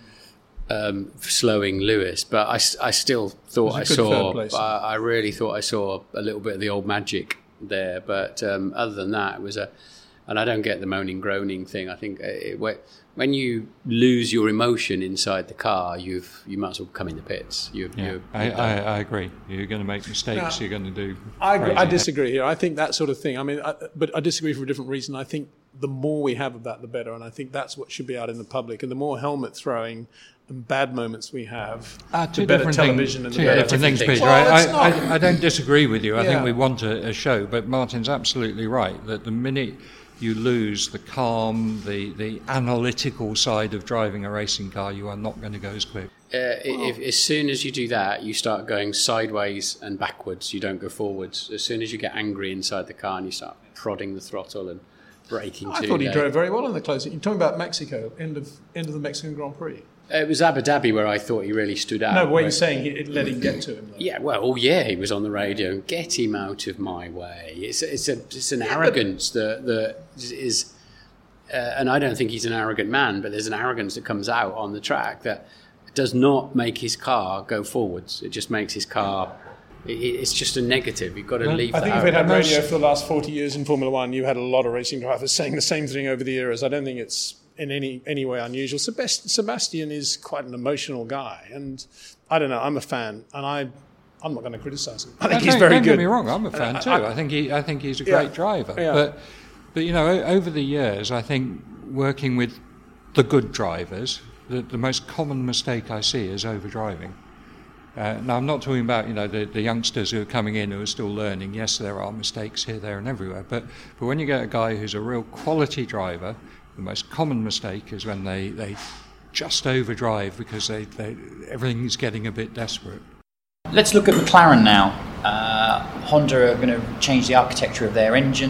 [SPEAKER 10] slowing Lewis, but I still thought I really thought I saw a little bit of the old magic there. But other than that, it was and I don't get the moaning, groaning thing. I think when you lose your emotion inside the car, you might as well come in the pits.
[SPEAKER 8] I agree. You're going to make mistakes. You're going to do.
[SPEAKER 9] I disagree here. I think that sort of thing. I mean, but I disagree for a different reason. I think the more we have of that, the better. And I think that's what should be out in the public. And the more helmet throwing and bad moments we have, the better television and the better
[SPEAKER 8] different things, Peter.
[SPEAKER 9] Well,
[SPEAKER 8] I don't disagree with you. I think we want a show, but Martin's absolutely right that the minute you lose the calm, the analytical side of driving a racing car, you are not going to go as quick.
[SPEAKER 10] As soon as you do that, you start going sideways and backwards. You don't go forwards. As soon as you get angry inside the car and you start prodding the throttle and braking
[SPEAKER 9] I thought he drove very well in the closing. You're talking about Mexico, end of the Mexican Grand Prix.
[SPEAKER 10] It was Abu Dhabi where I thought he really stood out.
[SPEAKER 9] No, what you're saying, it let him get to him, though.
[SPEAKER 10] Yeah, well, he was on the radio. Get him out of my way. It's an arrogance that is, and I don't think he's an arrogant man, but there's an arrogance that comes out on the track that does not make his car go forwards. It just makes his car. It's just a negative. You've got to leave.
[SPEAKER 9] I think if we'd had radio for the last 40 years in Formula One, you had a lot of racing drivers saying the same thing over the years. I don't think it's in any way unusual. Sebastian is quite an emotional guy, and I don't know. I'm a fan, and I'm not going to criticise him. I think he's very good.
[SPEAKER 8] Don't get me wrong. I'm a fan too. I think he's a great driver.
[SPEAKER 9] Yeah.
[SPEAKER 8] But over the years, I think working with the good drivers, the most common mistake I see is overdriving. Now, I'm not talking about the youngsters who are coming in who are still learning. Yes, there are mistakes here, there, and everywhere. But when you get a guy who's a real quality driver, the most common mistake is when they just overdrive because everything is getting a bit desperate.
[SPEAKER 7] Let's look at McLaren now. Honda are going to change the architecture of their engine.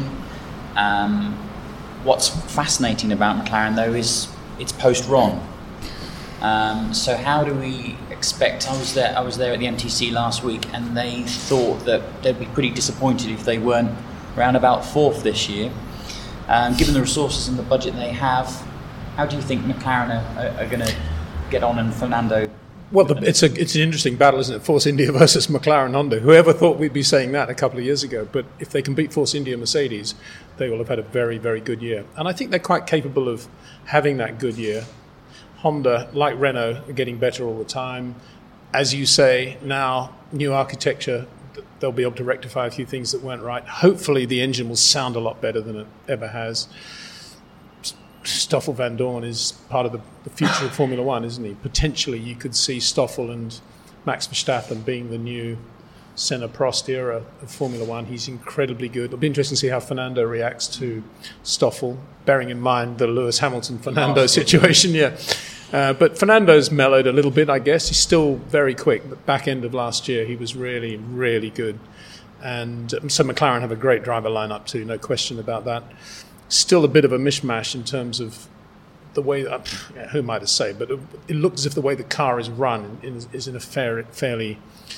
[SPEAKER 7] What's fascinating about McLaren, though, is it's post-Ron. So how do we expect? I was there at the MTC last week, and they thought that they'd be pretty disappointed if they weren't around about fourth this year. Given the resources and the budget they have, how do you think McLaren are going to get on and Fernando?
[SPEAKER 9] Well, it's an interesting battle, isn't it? Force India versus McLaren Honda. Whoever thought we'd be saying that a couple of years ago? But if they can beat Force India Mercedes, they will have had a very, very good year. And I think they're quite capable of having that good year. Honda, like Renault, are getting better all the time. As you say, now, new architecture, they'll be able to rectify a few things that weren't right. Hopefully the engine will sound a lot better than it ever has. Stoffel Van Dorn is part of the future of Formula One, isn't he? Potentially you could see Stoffel and Max Verstappen being the new Senna-Prost era of Formula One. He's incredibly good. It'll be interesting to see how Fernando reacts to Stoffel, bearing in mind the Lewis Hamilton-Fernando situation. But Fernando's mellowed a little bit, I guess. He's still very quick, but back end of last year he was really, really good. And so McLaren have a great driver lineup too, no question about that. Still a bit of a mishmash in terms of the way, who am I to say, but it looks as if the way the car is run is in a fairly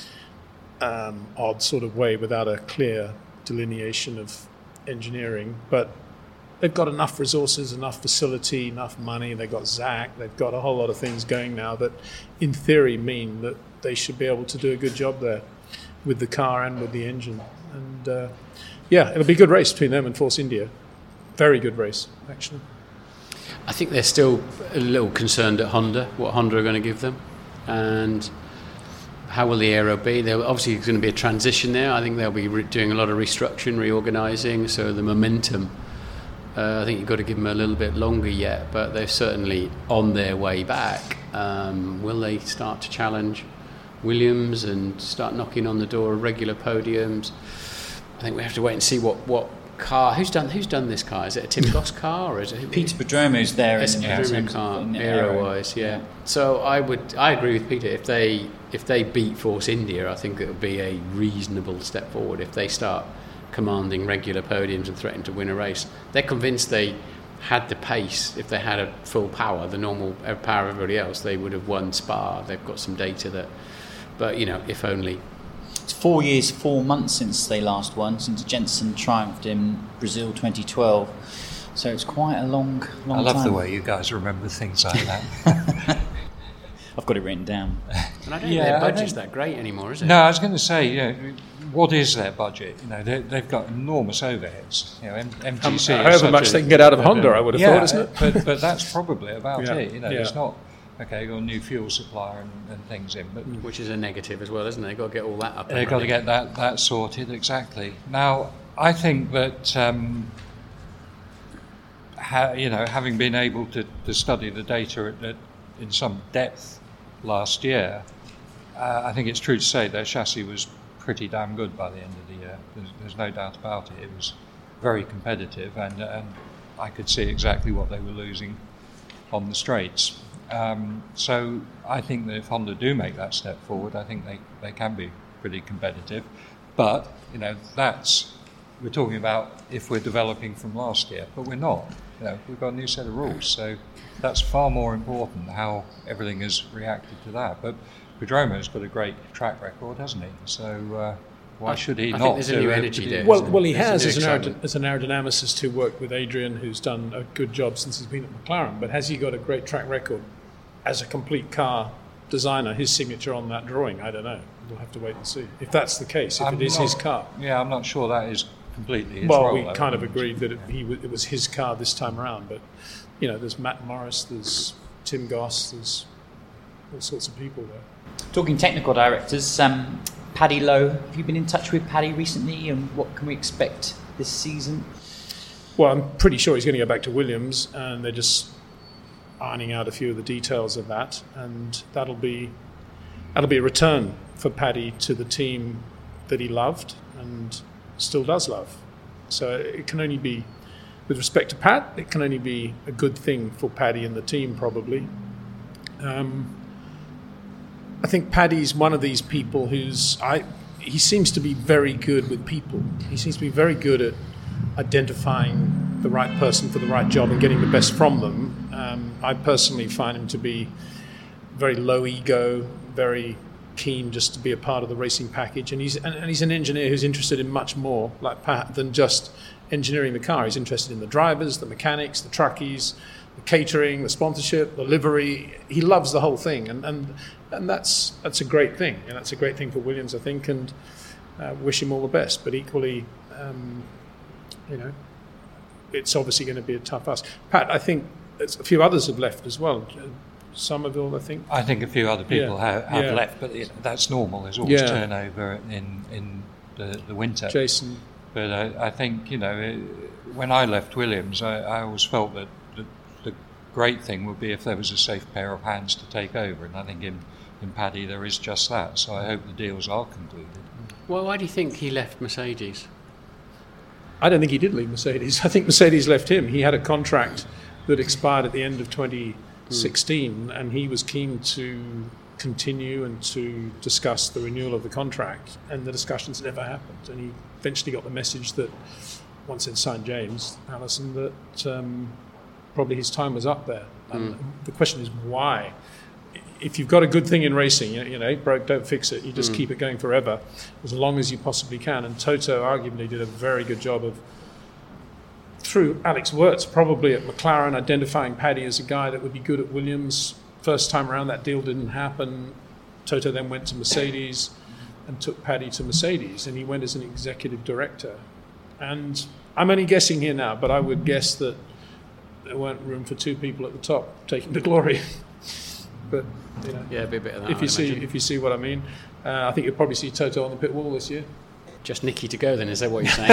[SPEAKER 9] odd sort of way without a clear delineation of engineering. But they've got enough resources, enough facility, enough money. They've got Zach. They've got a whole lot of things going now that, in theory, mean that they should be able to do a good job there with the car and with the engine. And it'll be a good race between them and Force India. Very good race, actually.
[SPEAKER 10] I think they're still a little concerned at Honda, what Honda are going to give them, and how will the aero be. There obviously going to be a transition there. I think they'll be doing a lot of restructuring, reorganising, so the momentum, I think you've got to give them a little bit longer yet, but they're certainly on their way back. Will they start to challenge Williams and start knocking on the door of regular podiums? I think we have to wait and see what car. Who's done this car? Is it a Tim Goss car or is it
[SPEAKER 7] Peter Pedromo's there?
[SPEAKER 10] It's a Pedromo car, aero-wise, yeah. So I agree with Peter. If they beat Force India, I think it would be a reasonable step forward. If they start commanding regular podiums and threatening to win a race, they're convinced they had the pace. If they had a full power, the normal power of everybody else, they would have won Spa. They've got some data that, but if only.
[SPEAKER 7] It's 4 years, 4 months since they last won, since Jenson triumphed in Brazil 2012. So it's quite a long time.
[SPEAKER 8] I love the way you guys remember things like that.
[SPEAKER 7] I've got it written down.
[SPEAKER 10] And I don't think their budget's that great anymore, is it?
[SPEAKER 8] No, I was going to say, what is their budget? They've got enormous overheads. MGC.
[SPEAKER 9] However much they can get out of Honda, I would have thought, isn't it?
[SPEAKER 8] But that's probably about it. It's not. Okay, you've got a new fuel supplier and things in. But
[SPEAKER 10] which is a negative as well, isn't it? They've got to get all that up.
[SPEAKER 8] They've got to get that sorted, exactly. Now, I think that having been able to study the data in some depth last year, I think it's true to say their chassis was pretty damn good by the end of the year. There's no doubt about it. It was very competitive, and I could see exactly what they were losing on the straights. So I think that if Honda do make that step forward, I think they can be pretty competitive. But, we're talking about if we're developing from last year, but we're not. We've got a new set of rules, so that's far more important, how everything has reacted to that. But Prodromo's got a great track record, hasn't he? So why should he
[SPEAKER 10] I
[SPEAKER 8] not?
[SPEAKER 10] Think there's a new energy there.
[SPEAKER 9] Well, he has as an aerodynamicist who worked with Adrian, who's done a good job since he's been at McLaren. But has he got a great track record as a complete car designer? His signature on that drawing, I don't know. We'll have to wait and see. If that's the case, if it is his car.
[SPEAKER 8] Yeah, I'm not sure that is completely his
[SPEAKER 9] role.
[SPEAKER 8] Well,
[SPEAKER 9] we kind of agreed that it was his car this time around. But, there's Matt Morris, there's Tim Goss, there's all sorts of people there.
[SPEAKER 7] Talking technical directors, Paddy Lowe, have you been in touch with Paddy recently, and what can we expect this season?
[SPEAKER 9] Well, I'm pretty sure he's going to go back to Williams, and they're just ironing out a few of the details of that, and that'll be a return for Paddy to the team that he loved and still does love. So it can only be, with respect to Pat, it can only be a good thing for Paddy and the team, probably. I think Paddy's one of these people he seems to be very good with people. He seems to be very good at identifying the right person for the right job and getting the best from them. I personally find him to be very low ego, very keen just to be a part of the racing package, and he's an engineer who's interested in much more, like Pat, than just engineering the car. He's interested in the drivers, the mechanics, the truckies, the catering, the sponsorship, the livery. He loves the whole thing, and that's a great thing, and that's a great thing for Williams, I think, and wish him all the best. But equally, it's obviously going to be a tough ask. Pat, I think a few others have left as well. Somerville, I think.
[SPEAKER 8] I think a few other people have left, but that's normal. There's always turnover in the winter.
[SPEAKER 9] Jason.
[SPEAKER 8] But I think, when I left Williams, I always felt that the great thing would be if there was a safe pair of hands to take over, and I think in Paddy there is just that. So I hope the deals are concluded.
[SPEAKER 10] Well, why do you think he left Mercedes?
[SPEAKER 9] I don't think he did leave Mercedes. I think Mercedes left him. He had a contract that expired at the end of 2016, and he was keen to continue and to discuss the renewal of the contract, and the discussions never happened. And he eventually got the message that once he'd signed James Allison, that probably his time was up there. And the question is why? If you've got a good thing in racing, it broke, don't fix it. You just keep it going forever, as long as you possibly can. And Toto arguably did a very good job of, through Alex Wirtz, probably at McLaren, identifying Paddy as a guy that would be good at Williams. First time around, that deal didn't happen. Toto then went to Mercedes and took Paddy to Mercedes, and he went as an executive director. And I'm only guessing here now, but I would guess that there weren't room for two people at the top taking the glory. But
[SPEAKER 10] a bit of that.
[SPEAKER 9] If you see what I mean, I think you'll probably see Toto on the pit wall this year.
[SPEAKER 10] Just Nicky to go then, is that what you're saying?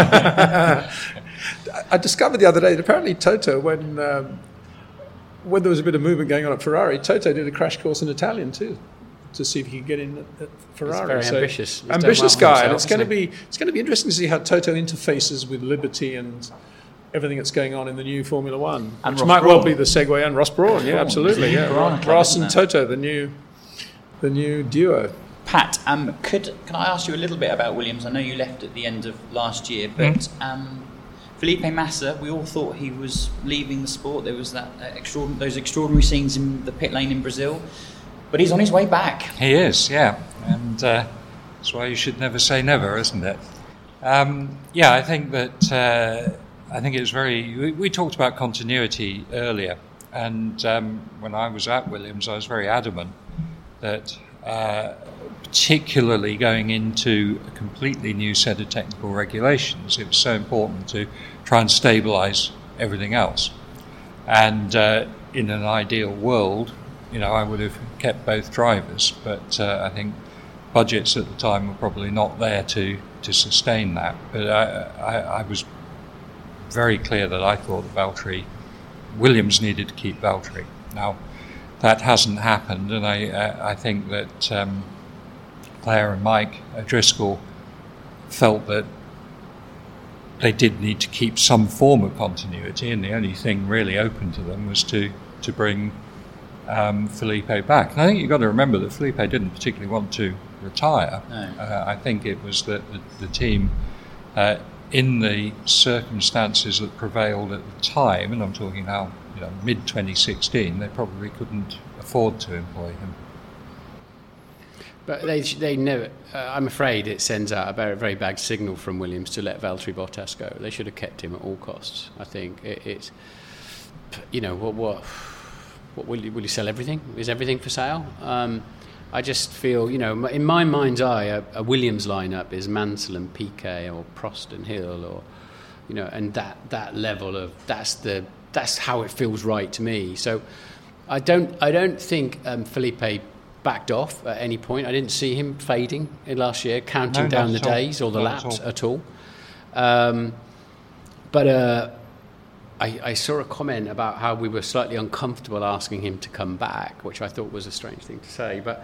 [SPEAKER 9] I discovered the other day that apparently Toto, when there was a bit of movement going on at Ferrari, Toto did a crash course in Italian too, to see if he could get in at Ferrari.
[SPEAKER 10] He's very ambitious. He's
[SPEAKER 9] ambitious guy, and it's going to be interesting to see how Toto interfaces with Liberty and everything that's going on in the new Formula One, and which might well be the segue. And Ross Brawn, absolutely, Ross and Toto, the new duo.
[SPEAKER 7] Pat, can I ask you a little bit about Williams? I know you left at the end of last year, but Felipe Massa, we all thought he was leaving the sport. There was that those extraordinary scenes in the pit lane in Brazil, but he's on his way back.
[SPEAKER 8] He is, and that's why you should never say never, isn't it? I think that I think it's very. We talked about continuity earlier, and when I was at Williams, I was very adamant that. Particularly going into a completely new set of technical regulations, it was so important to try and stabilise everything else. And in an ideal world, I would have kept both drivers, but I think budgets at the time were probably not there to sustain that. But I was very clear that I thought that Williams needed to keep Valtteri. Now, that hasn't happened, and I think that Claire and Mike Driscoll felt that they did need to keep some form of continuity, and the only thing really open to them was to bring Felipe back. And I think you've got to remember that Felipe didn't particularly want to retire.
[SPEAKER 7] No.
[SPEAKER 8] I think it was that the team, in the circumstances that prevailed at the time, and I'm talking now, mid-2016, they probably couldn't afford to employ him.
[SPEAKER 10] But they never. I'm afraid it sends out a very, very bad signal from Williams to let Valtteri Bottas go. They should have kept him at all costs. I think it's. What will you sell everything? Is everything for sale? I just feel, in my mind's eye, a Williams lineup is Mansell and Piquet or Prost and Hill, or, and that level of that's how it feels right to me. So, I don't think Felipe backed off at any point. I didn't see him fading in last year, counting down the days or the laps at all. But I saw a comment about how we were slightly uncomfortable asking him to come back, which I thought was a strange thing to say. But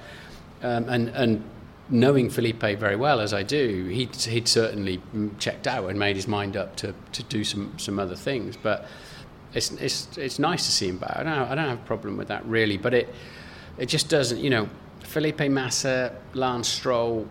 [SPEAKER 10] and knowing Felipe very well as I do, he'd certainly checked out and made his mind up to do some other things. But it's nice to see him back. I don't have a problem with that really. But it just doesn't. Felipe Massa, Lance Stroll.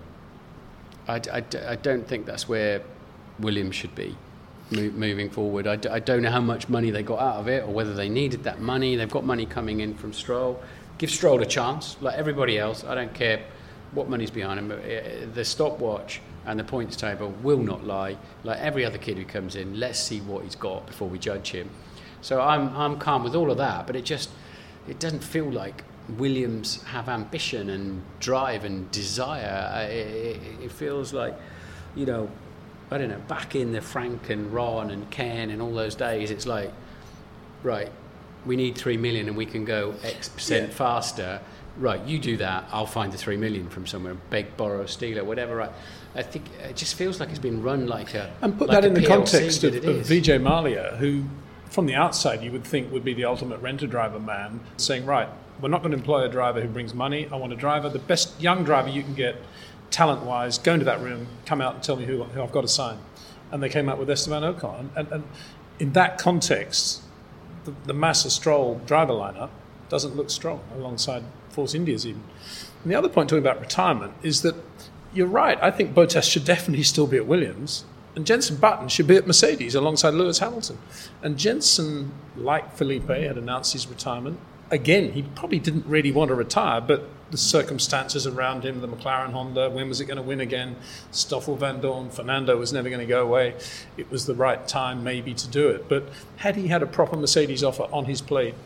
[SPEAKER 10] I don't think that's where Williams should be moving forward. I don't know how much money they got out of it or whether they needed that money. They've got money coming in from Stroll. Give Stroll a chance, like everybody else. I don't care what money's behind him. But the stopwatch and the points table will not lie. Like every other kid who comes in, let's see what he's got before we judge him. So I'm calm with all of that, but it doesn't feel like Williams have ambition and drive and desire. It feels like, I don't know, back in the Frank and Ron and Ken and all those days, it's like, right, we need 3 million and we can go X% faster. Right, you do that, I'll find the 3 million from somewhere, beg, borrow, steal it, whatever. Right. I think it just feels like it's been run like a
[SPEAKER 9] And put
[SPEAKER 10] like
[SPEAKER 9] that in the
[SPEAKER 10] PLC
[SPEAKER 9] context of
[SPEAKER 10] is.
[SPEAKER 9] Vijay Mallya, who from the outside you would think would be the ultimate rent-a-driver man, saying, right, we're not going to employ a driver who brings money. I want a driver, the best young driver you can get, talent-wise, go into that room, come out and tell me who I've got to sign. And they came out with Esteban Ocon. And in that context, the Massa Stroll driver lineup doesn't look strong alongside Force India's even. And the other point talking about retirement is that you're right. I think Bottas should definitely still be at Williams. And Jenson Button should be at Mercedes alongside Lewis Hamilton. And Jenson, like Felipe, had announced his retirement. Again, he probably didn't really want to retire, but the circumstances around him, the McLaren Honda, when was it going to win again? Stoffel Van Dorn, Fernando was never going to go away. It was the right time maybe to do it. But had he had a proper Mercedes offer on his plate,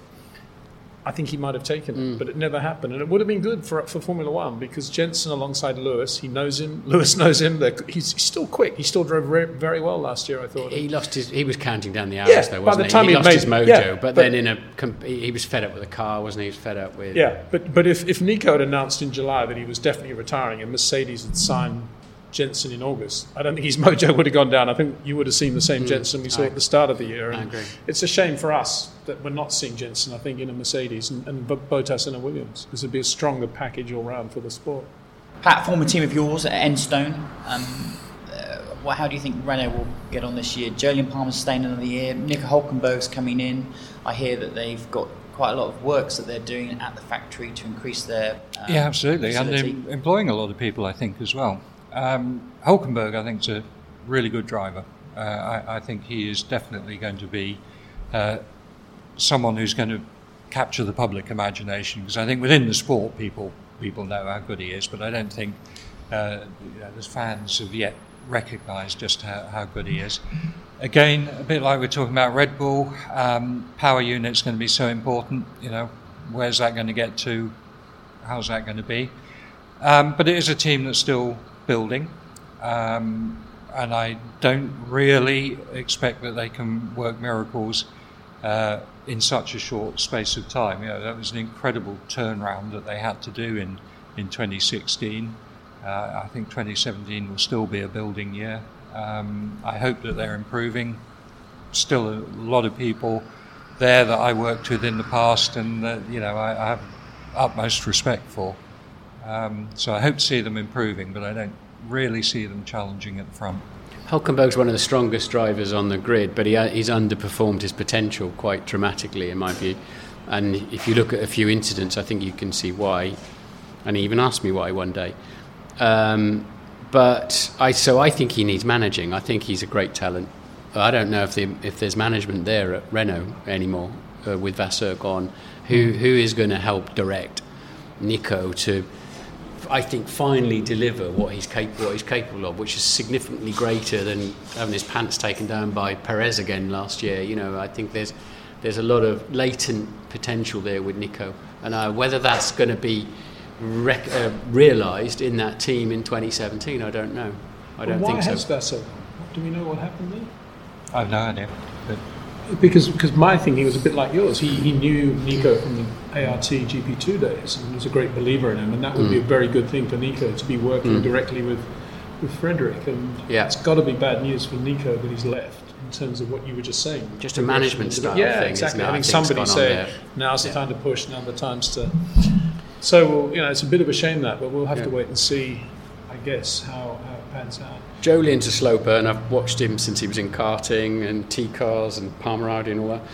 [SPEAKER 9] I think he might have taken it, but it never happened. And it would have been good for Formula One because Jenson alongside Lewis, he knows him. Lewis knows him. He's still quick. He still drove very well last year, I thought.
[SPEAKER 10] He was counting down the hours though, wasn't
[SPEAKER 9] he? He
[SPEAKER 10] lost his mojo, but then he was fed up with the car, wasn't he? He was fed up with...
[SPEAKER 9] Yeah, but if Nico had announced in July that he was definitely retiring and Mercedes had signed Jenson in August, I don't think his mojo would have gone down. I think you would have seen the same Jenson we saw at the start of the year. And
[SPEAKER 10] I agree.
[SPEAKER 9] It's a shame for us that we're not seeing Jenson, I think, in a Mercedes and Bottas in a Williams, because it'd be a stronger package all round for the sport.
[SPEAKER 7] Pat, former team of yours at Enstone, how do you think Renault will get on this year? Jolyon Palmer's staying another year, Nico Hülkenberg's coming in. I hear that they've got quite a lot of works that they're doing at the factory to increase their
[SPEAKER 8] absolutely,
[SPEAKER 7] facility.
[SPEAKER 8] And they're employing a lot of people, I think, as well. Hülkenberg, I think, is a really good driver. I think he is definitely going to be someone who's going to capture the public imagination, because I think within the sport people know how good he is, but I don't think the fans have yet recognised just how good he is. Again, a bit like we're talking about Red Bull, power unit's going to be so important. Where's that going to get to? How's that going to be? But it is a team that's still building, and I don't really expect that they can work miracles in such a short space of time. That was an incredible turnaround that they had to do in 2016. I think 2017 will still be a building year. I hope that they're improving. still a lot of people there that I worked with in the past, and I have utmost respect for. So I hope to see them improving, but I don't really see them challenging at the front.
[SPEAKER 10] Hulkenberg's one of the strongest drivers on the grid, but he's underperformed his potential quite dramatically, in my view. And if you look at a few incidents, I think you can see why. And he even asked me why one day. But I think he needs managing. I think he's a great talent. I don't know if there's management there at Renault anymore with Vasseur gone. Who is going to help direct Nico to, I think, finally deliver what he's capable of, which is significantly greater than having his pants taken down by Perez again last year. I think there's a lot of latent potential there with Nico, and whether that's going to be realised in that team in 2017, I don't know. I don't think so.
[SPEAKER 9] Why has Vasseur? Do we know what happened there?
[SPEAKER 8] I have no idea.
[SPEAKER 9] Because my thinking was a bit like yours. He knew Nico from the ART GP2 days and was a great believer in him, and that would be a very good thing for Nico to be working directly with Frederick. And it's got to be bad news for Nico that he's left in terms of what you were just saying.
[SPEAKER 10] Just a management style thing.
[SPEAKER 9] Yeah, exactly. Having somebody say, now's the time to push, now the time's to... So, it's a bit of a shame that, but we'll have to wait and see, I guess, how it pans out.
[SPEAKER 10] Jolin's a slow burn. I've watched him since he was in karting and T-cars and Palmer Audi and all that.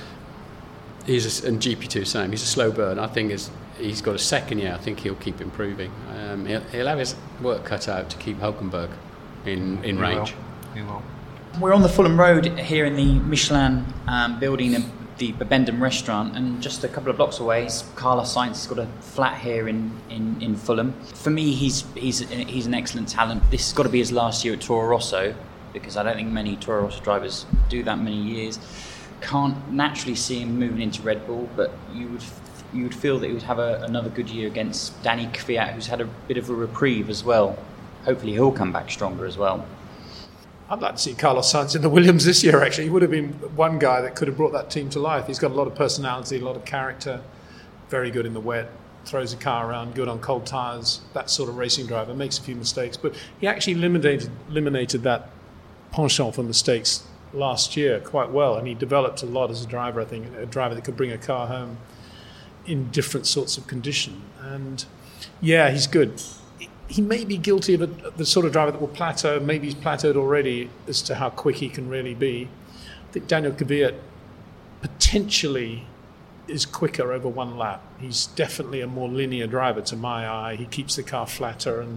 [SPEAKER 10] And GP2 same. He's a slow burn. I think he's got a second year. I think he'll keep improving. He'll have his work cut out to keep Hulkenberg in range.
[SPEAKER 8] He will.
[SPEAKER 7] We're on the Fulham Road here in the Michelin building, the Bibendum restaurant, and just a couple of blocks away, Carlos Sainz has got a flat here in Fulham. For me, he's an excellent talent. This has got to be his last year at Toro Rosso, because I don't think many Toro Rosso drivers do that many years. Can't naturally see him moving into Red Bull, but you would feel that he would have another good year against Danny Kvyat, who's had a bit of a reprieve as well. Hopefully he'll come back stronger as well.
[SPEAKER 9] I'd like to see Carlos Sainz in the Williams this year, actually. He would have been one guy that could have brought that team to life. He's got a lot of personality, a lot of character, very good in the wet, throws a car around, good on cold tyres, that sort of racing driver, makes a few mistakes. But he actually eliminated that penchant for mistakes last year quite well, and he developed a lot as a driver, I think, a driver that could bring a car home in different sorts of condition. And, yeah, he's good. He may be guilty of the sort of driver that will plateau. Maybe he's plateaued already as to how quick he can really be. I think Daniel Kvyat potentially is quicker over one lap. He's definitely a more linear driver to my eye. He keeps the car flatter, and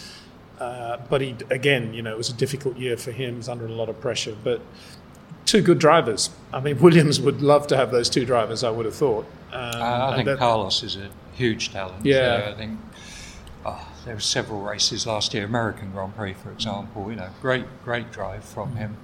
[SPEAKER 9] but he, again, it was a difficult year for him. He's under a lot of pressure. But two good drivers. I mean, Williams would love to have those two drivers, I would have thought.
[SPEAKER 8] I think Carlos is a huge talent.
[SPEAKER 9] Yeah.
[SPEAKER 8] So I think there were several races last year, American Grand Prix, for example. Great drive from him.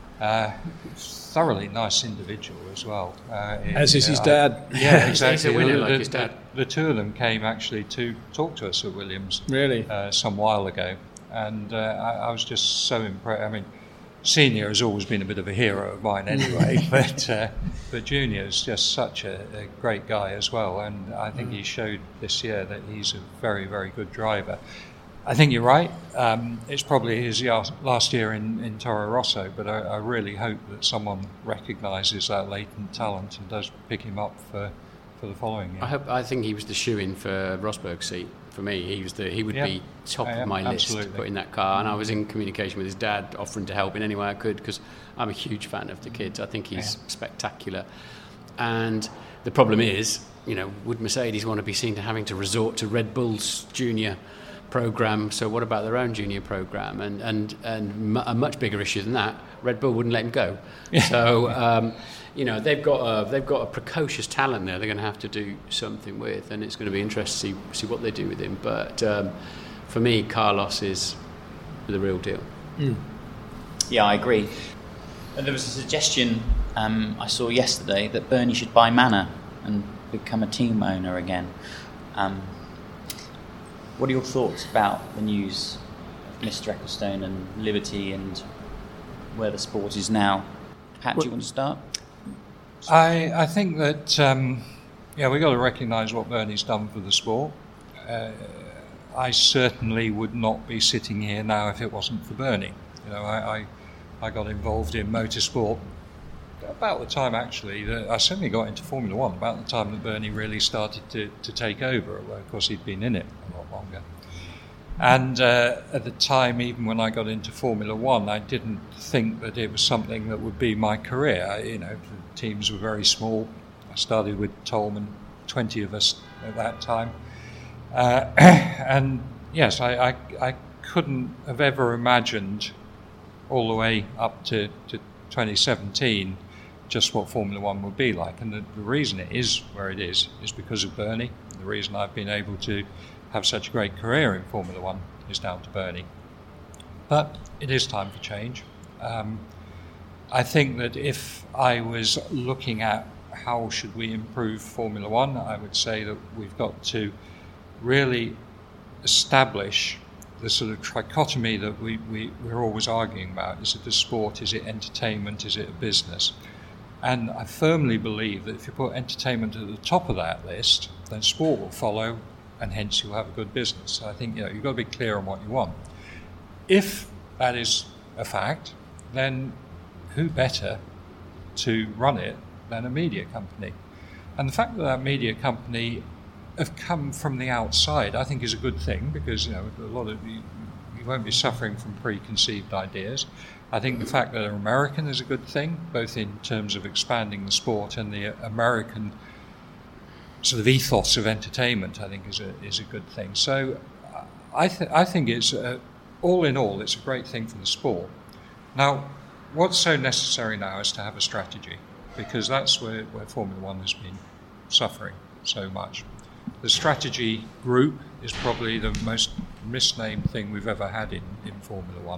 [SPEAKER 8] Thoroughly nice individual as well.
[SPEAKER 9] As is his dad.
[SPEAKER 8] Yeah, exactly.
[SPEAKER 10] He's a winner like his dad.
[SPEAKER 8] The two of them came actually to talk to us at Williams.
[SPEAKER 9] Really?
[SPEAKER 8] Some while ago, and I was just so impressed. I mean, Senior has always been a bit of a hero of mine anyway, but Junior is just such a great guy as well, and I think he showed this year that he's a very, very good driver. I think you're right. It's probably his last year in Toro Rosso, but I really hope that someone recognises that latent talent and does pick him up for the following year.
[SPEAKER 10] I think he was the shoe-in for Rosberg's seat. For me, he would be top of my list to put in that car. And I was in communication with his dad, offering to help in any way I could, because I'm a huge fan of the kids. I think he's spectacular. And the problem is, would Mercedes want to be seen having to resort to Red Bull's junior program? So what about their own junior program? And a much bigger issue than that, Red Bull wouldn't let him go. So they've got a precocious talent there. They're going to have to do something with, and it's going to be interesting to see what they do with him. But for me, Carlos is the real deal.
[SPEAKER 7] Yeah, I agree. And there was a suggestion I saw yesterday that Bernie should buy Manor and become a team owner again. What are your thoughts about the news of Mr. Ecclestone and Liberty and where the sport is now? Pat, do you want to start?
[SPEAKER 8] I think that we've got to recognise what Bernie's done for the sport. I certainly would not be sitting here now if it wasn't for Bernie. I got involved in motorsport about the time, actually, that I certainly got into Formula One, about the time that Bernie really started to take over, although, of course, he'd been in it a lot longer. And at the time, even when I got into Formula One, I didn't think that it was something that would be my career. The teams were very small. I started with Tolman, 20 of us at that time. And yes, I couldn't have ever imagined all the way up to 2017 just what Formula One would be like. And the reason it is where it is because of Bernie. The reason I've been able to have such a great career in Formula One is down to Bernie. But it is time for change. I think that if I was looking at how should we improve Formula One, I would say that we've got to really establish the sort of trichotomy that we're always arguing about. Is it a sport? Is it entertainment? Is it a business? And I firmly believe that if you put entertainment at the top of that list, then sport will follow, and hence you'll have a good business. So I think you've got to be clear on what you want. If that is a fact, then who better to run it than a media company? And the fact that media company have come from the outside, I think, is a good thing, because a lot of you won't be suffering from preconceived ideas. I think the fact that they're American is a good thing, both in terms of expanding the sport and the American sort of ethos of entertainment, I think, is a good thing. So I think it's all in all, it's a great thing for the sport. Now, what's so necessary now is to have a strategy, because that's where Formula One has been suffering so much. The strategy group is probably the most misnamed thing we've ever had in Formula One.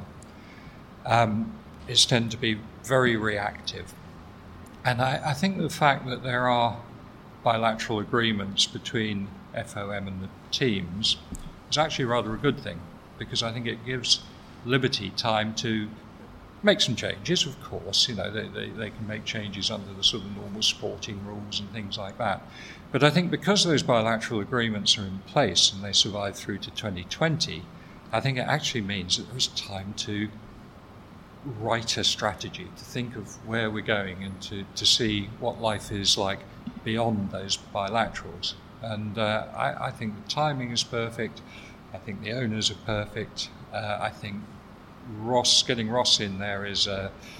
[SPEAKER 8] It's tended to be very reactive. And I think the fact that there are bilateral agreements between FOM and the teams is actually rather a good thing, because I think it gives Liberty time to make some changes. Of course, they can make changes under the sort of normal sporting rules and things like that. But I think because those bilateral agreements are in place and they survive through to 2020, I think it actually means that there's time to write a strategy, to think of where we're going, and to see what life is like beyond those bilaterals. And I think the timing is perfect. I think the owners are perfect. I think getting Ross in there is,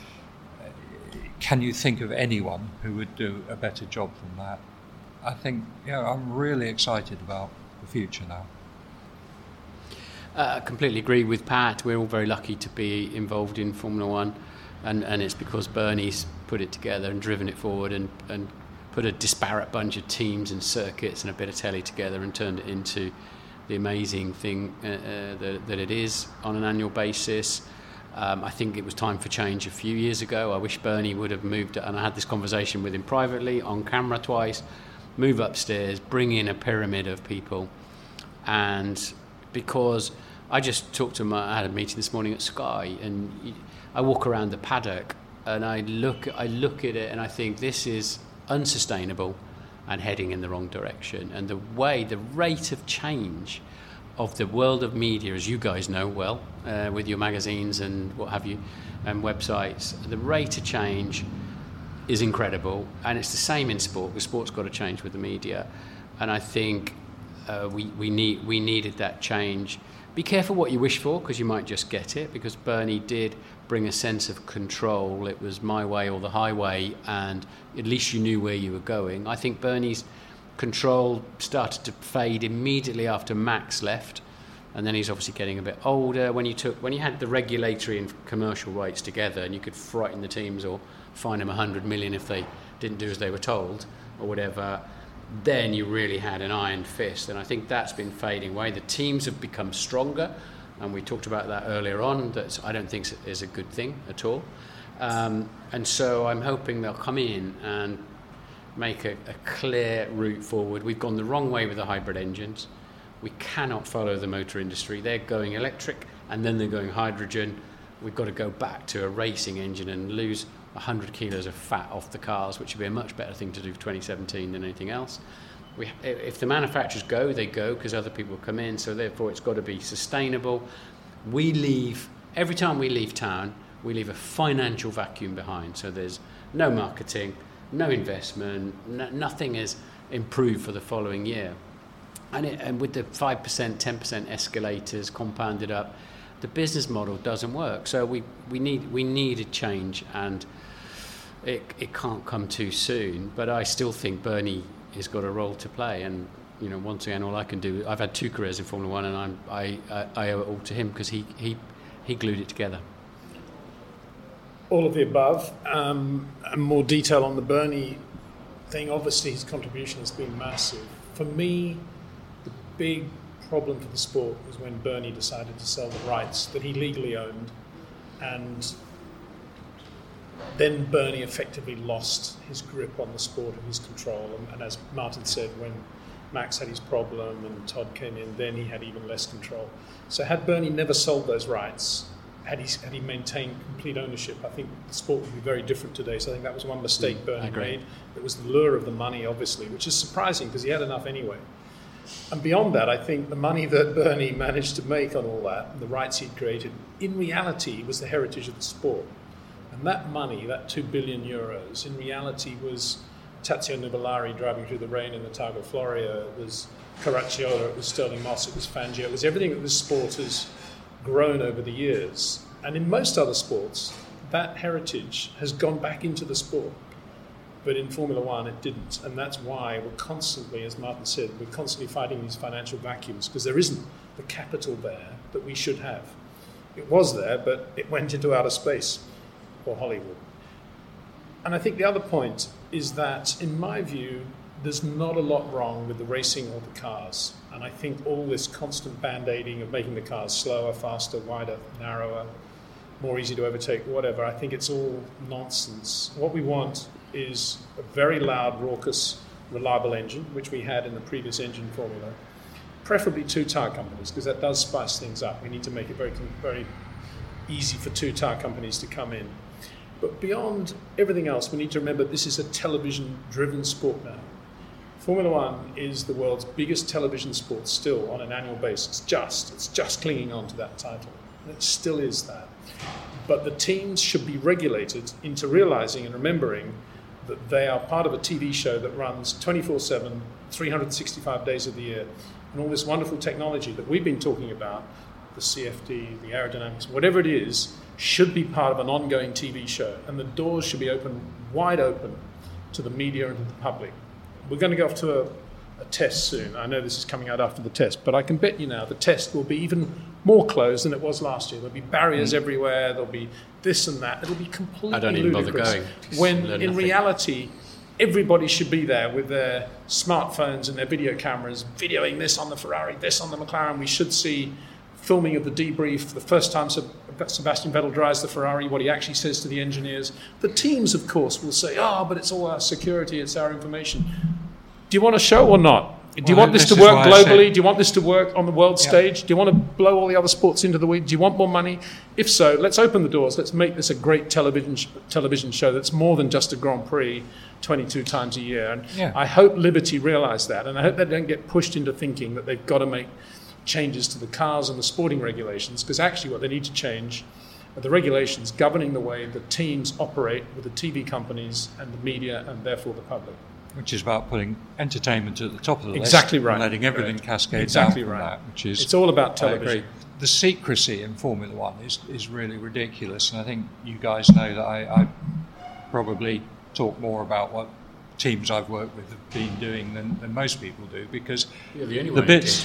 [SPEAKER 8] can you think of anyone who would do a better job than that? I think, I'm really excited about the future now.
[SPEAKER 10] I completely agree with Pat. We're all very lucky to be involved in Formula One, and it's because Bernie's put it together and driven it forward and put a disparate bunch of teams and circuits and a bit of telly together and turned it into the amazing thing that it is on an annual basis. I think it was time for change a few years ago. I wish Bernie would have moved, and I had this conversation with him privately on camera twice, move upstairs, bring in a pyramid of people. And because I just talked to him, I had a meeting this morning at Sky, and I walk around the paddock and I look at it and I think this is unsustainable and heading in the wrong direction. And the rate of change of the world of media, as you guys know well, with your magazines and what have you, and websites, the rate of change is incredible. And it's the same in sport, because sport's got to change with the media. And I think we needed that change. Be careful what you wish for, because you might just get it, because Bernie did bring a sense of control. It was my way or the highway, and at least you knew where you were going. I think Bernie's control started to fade immediately after Max left, and then he's obviously getting a bit older. When you had the regulatory and commercial rights together, and you could frighten the teams or fine them 100 million if they didn't do as they were told or whatever, then you really had an iron fist. And I think that's been fading away. The teams have become stronger, and we talked about that earlier on. That I don't think is a good thing at all. And so I'm hoping they'll come in and make a clear route forward. We've gone the wrong way with the hybrid engines. We cannot follow the motor industry. They're going electric and then they're going hydrogen. We've got to go back to a racing engine and lose 100 kilos of fat off the cars, which would be a much better thing to do for 2017 than anything else. If the manufacturers go, they go because other people come in, so therefore it's got to be sustainable. Every time we leave town, we leave a financial vacuum behind. So there's no marketing, no investment, nothing is improved for the following year. And with the 5%, 10% escalators compounded up, the business model doesn't work. So we need a change, and it can't come too soon. But I still think Bernie has got a role to play. And once again, all I can do. I've had 2 careers in Formula One, and I owe it all to him because he glued it together.
[SPEAKER 9] All of the above, and more detail on the Bernie thing. Obviously, his contribution has been massive. For me, the big problem for the sport was when Bernie decided to sell the rights that he legally owned, and then Bernie effectively lost his grip on the sport and his control. And as Martin said, when Max had his problem and Todd came in, then he had even less control. So had Bernie never sold those rights, had he maintained complete ownership, I think the sport would be very different today. So I think that was one mistake Bernie made. It was the lure of the money, obviously, which is surprising because he had enough anyway. And beyond that, I think the money that Bernie managed to make on all that, the rights he'd created, in reality was the heritage of the sport. And that money, that 2 billion euros, in reality was Tazio Nuvolari driving through the rain in the Targa Florio. It was Caracciola, it was Sterling Moss, it was Fangio. It was everything that this sport has grown over the years. And in most other sports, that heritage has gone back into the sport. But in Formula One, it didn't. And that's why we're constantly, as Martin said, we're constantly fighting these financial vacuums because there isn't the capital there that we should have. It was there, but it went into outer space or Hollywood. And I think the other point is that, in my view, there's not a lot wrong with the racing or the cars. And I think all this constant band-aiding of making the cars slower, faster, wider, narrower, more easy to overtake, whatever, I think it's all nonsense. What we want is a very loud, raucous, reliable engine, which we had in the previous engine formula, preferably 2 tyre companies, because that does spice things up. We need to make it very, very easy for 2 tyre companies to come in. But beyond everything else, we need to remember this is a television-driven sport now. Formula One is the world's biggest television sport still on an annual basis. It's just clinging on to that title. And it still is that. But the teams should be regulated into realizing and remembering that they are part of a TV show that runs 24/7, 365 days of the year. And all this wonderful technology that we've been talking about, the CFD, the aerodynamics, whatever it is, should be part of an ongoing TV show. And the doors should be wide open to the media and to the public. We're going to go off to a test soon. I know this is coming out after the test, but I can bet you now the test will be even more closed than it was last year. There'll be barriers everywhere. There'll be this and that. It'll be completely ludicrous. I don't even bother going. When in reality, everybody should be there with their smartphones and their video cameras, videoing this on the Ferrari, this on the McLaren. We should see filming of the debrief, the first time Sebastian Vettel drives the Ferrari, what he actually says to the engineers. The teams, of course, will say, but it's all our security, it's our information. Do you want a show or not? Do you want this to work globally? Do you want this to work on the world stage? Do you want to blow all the other sports into the weeds? Do you want more money? If so, let's open the doors. Let's make this a great television show that's more than just a Grand Prix 22 times a year. And I hope Liberty realise that. And I hope they don't get pushed into thinking that they've got to make changes to the cars and the sporting regulations, because actually what they need to change are the regulations governing the way the teams operate with the TV companies and the media and therefore the public.
[SPEAKER 8] Which is about putting entertainment at the top of the list.
[SPEAKER 9] Exactly right.
[SPEAKER 8] And letting everything cascade
[SPEAKER 9] exactly
[SPEAKER 8] down from
[SPEAKER 9] right.
[SPEAKER 8] that. Which is,
[SPEAKER 9] it's all about television.
[SPEAKER 8] The secrecy in Formula One is really ridiculous. And I think you guys know that I probably talk more about what teams I've worked with have been doing than most people do, because the bits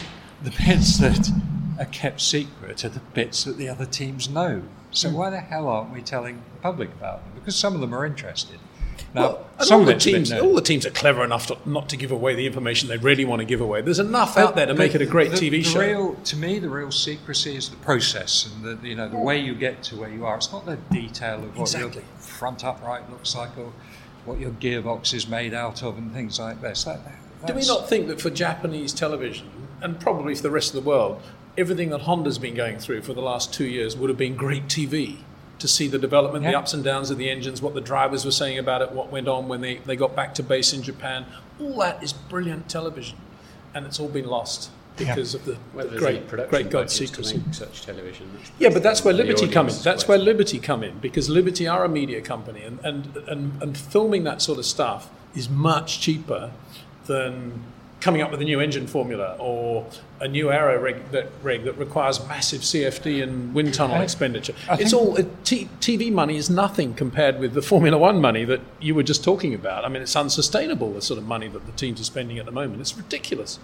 [SPEAKER 8] that are kept secret are the bits that the other teams know. So why the hell aren't we telling the public about them? Because some of them are interested. Now,
[SPEAKER 9] all the teams are clever enough not to give away the information they really want to give away. There's enough out there to make it a great TV show.
[SPEAKER 8] To me, the real secrecy is the process and the way you get to where you are. It's not the detail of what your front upright looks like or what your gearbox is made out of and things like this.
[SPEAKER 9] Do we not think that for Japanese television, and probably for the rest of the world, everything that Honda's been going through for the last 2 years would have been great TV? To see the development, the ups and downs of the engines, what the drivers were saying about it, what went on when they got back to base in Japan. All that is brilliant television, and it's all been lost. because of the
[SPEAKER 10] production
[SPEAKER 9] great God
[SPEAKER 10] budgets to
[SPEAKER 9] secrecy.
[SPEAKER 10] make such television.
[SPEAKER 9] Yeah, but that's where
[SPEAKER 10] The
[SPEAKER 9] Liberty come in.
[SPEAKER 10] audience
[SPEAKER 9] That's
[SPEAKER 10] question.
[SPEAKER 9] where Liberty come in, because Liberty are a media company, and filming that sort of stuff is much cheaper than coming up with a new engine formula or a new aero rig that requires massive CFD and wind tunnel expenditure. TV money is nothing compared with the Formula One money that you were just talking about. I mean, it's unsustainable, the sort of money that the teams are spending at the moment. It's ridiculous.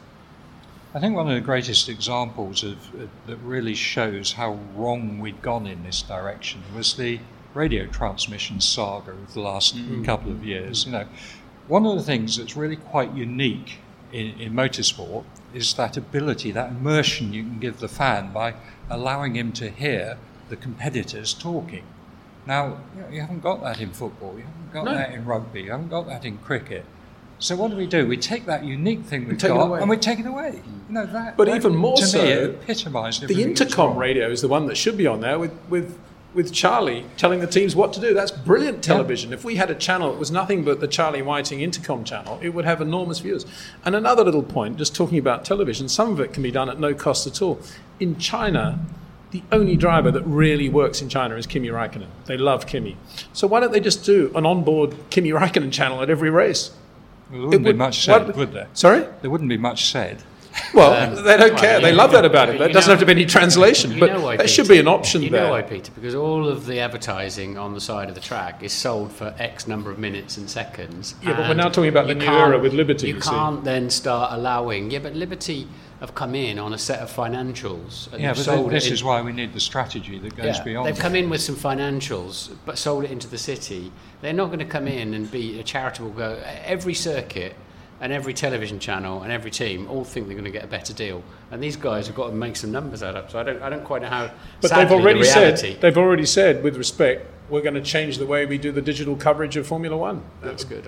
[SPEAKER 8] I think one of the greatest examples that really shows how wrong we'd gone in this direction was the radio transmission saga of the last couple of years. You know, one of the things that's really quite unique in motorsport is that ability, that immersion you can give the fan by allowing him to hear the competitors talking. Now, you haven't got that in football, you haven't got that in rugby, you haven't got that in cricket. So what do? We take that unique thing we've got and we take it away. You know, that
[SPEAKER 9] even more
[SPEAKER 8] to
[SPEAKER 9] so,
[SPEAKER 8] me, it epitomised
[SPEAKER 9] the intercom radio is the one that should be on there with Charlie telling the teams what to do. That's brilliant television. If we had a channel that was nothing but the Charlie Whiting intercom channel, it would have enormous viewers. And another little point, just talking about television, some of it can be done at no cost at all. In China, the only driver that really works in China is Kimi Räikkönen. They love Kimi. So why don't they just do an onboard Kimi Räikkönen channel at every race?
[SPEAKER 8] There wouldn't be much said, would there?
[SPEAKER 9] Sorry?
[SPEAKER 8] There wouldn't be much said.
[SPEAKER 9] Well, they don't care. They love that about it. There doesn't have to be any translation. But there should be an option there.
[SPEAKER 10] You know why, Peter? Because all of the advertising on the side of the track is sold for X number of minutes and seconds.
[SPEAKER 9] Yeah, but we're now talking about the new era with Liberty.
[SPEAKER 10] You can't then start allowing... Yeah, but Liberty have come in on a set of financials. And
[SPEAKER 8] but this is why we need the strategy that goes beyond.
[SPEAKER 10] They've come in with some financials, but sold it into the city. They're not going to come in and be a charitable go. Every circuit and every television channel and every team all think they're going to get a better deal, and these guys have got to make some numbers out of. So I don't quite know how.
[SPEAKER 9] But they've already said, with respect, we're going to change the way we do the digital coverage of Formula One.
[SPEAKER 10] That's good.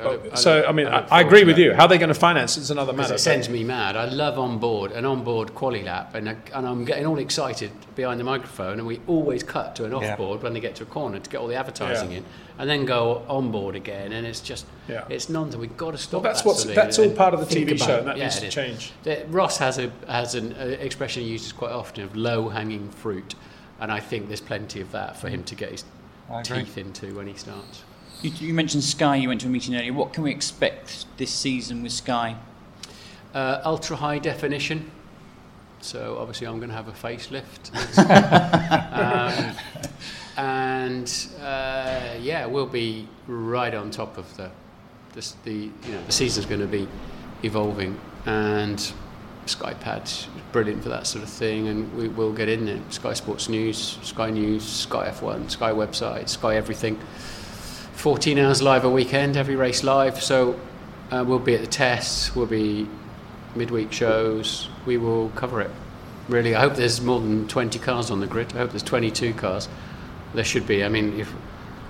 [SPEAKER 9] I agree with you. How they're going to finance it's another matter.
[SPEAKER 10] It sends me mad. I love an onboard quali lap, and I'm getting all excited behind the microphone, and we always cut to an off-board when they get to a corner to get all the advertising in, and then go on board again, and it's just it's nonsense. We've got to stop.
[SPEAKER 9] Well, that's all part of the TV show, and that needs to change.
[SPEAKER 10] Ross has an expression he uses quite often of low-hanging fruit, and I think there's plenty of that for him to get his teeth into when he starts.
[SPEAKER 7] You mentioned Sky, you went to a meeting earlier. What can we expect this season with Sky?
[SPEAKER 10] Ultra high definition. So obviously I'm going to have a facelift. We'll be right on top of the season's going to be evolving, and Sky Pad's brilliant for that sort of thing, and we will get in there. Sky Sports News, Sky News, Sky F1, Sky website, Sky everything. 14 hours live a weekend, every race live. So we'll be at the tests, we'll be midweek shows, we will cover it. Really, I hope there's more than 20 cars on the grid. I hope there's 22 cars. There should be. I mean, if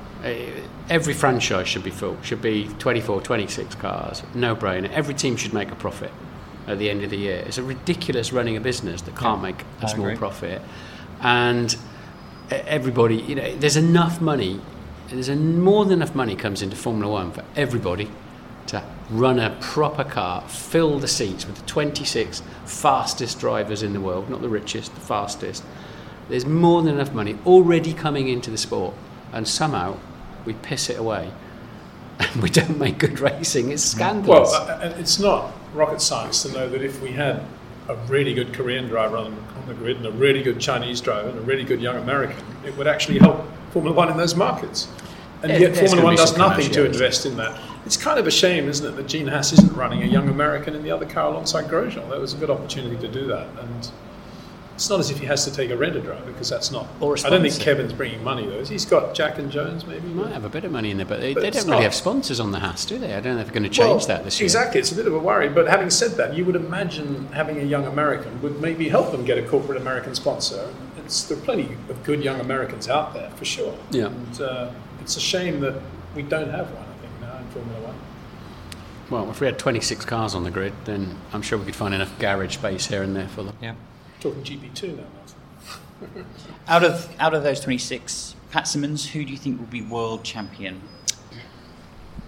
[SPEAKER 10] every franchise should be full, should be 24, 26 cars. No brainer. Every team should make a profit at the end of the year. It's a ridiculous running a business that can't make a small profit. And everybody, there's enough money, more than enough money comes into Formula One for everybody to run a proper car, fill the seats with the 26 fastest drivers in the world, not the richest, the fastest. There's more than enough money already coming into the sport, and somehow we piss it away and we don't make good racing. It's scandalous.
[SPEAKER 9] Well, it's not rocket science to know that if we had a really good Korean driver on the grid and a really good Chinese driver and a really good young American, it would actually help Formula One in those markets. And yet Formula One does nothing to invest in that. It's kind of a shame, isn't it, that Gene Haas isn't running a young American in the other car alongside Grosjean. That was a good opportunity to do that. And it's not as if he has to take a rented driver, because that's not... I don't think Kevin's bringing money, though. He's got Jack and Jones, maybe.
[SPEAKER 10] He might have a bit of money in there, but they don't really have sponsors on the Haas, do they? I don't know if they're going to change that this year.
[SPEAKER 9] Exactly. It's a bit of a worry. But having said that, you would imagine having a young American would maybe help them get a corporate American sponsor. There are plenty of good young Americans out there, for sure.
[SPEAKER 10] Yeah.
[SPEAKER 9] And it's a shame that we don't have one, I think, now in Formula One.
[SPEAKER 10] Well, if we had 26 cars on the grid, then I'm sure we could find enough garage space here and there for them.
[SPEAKER 8] Yeah.
[SPEAKER 9] Talking GP2 now, Martin.
[SPEAKER 7] Out of those 26, Pat Simmons, who do you think will be world champion?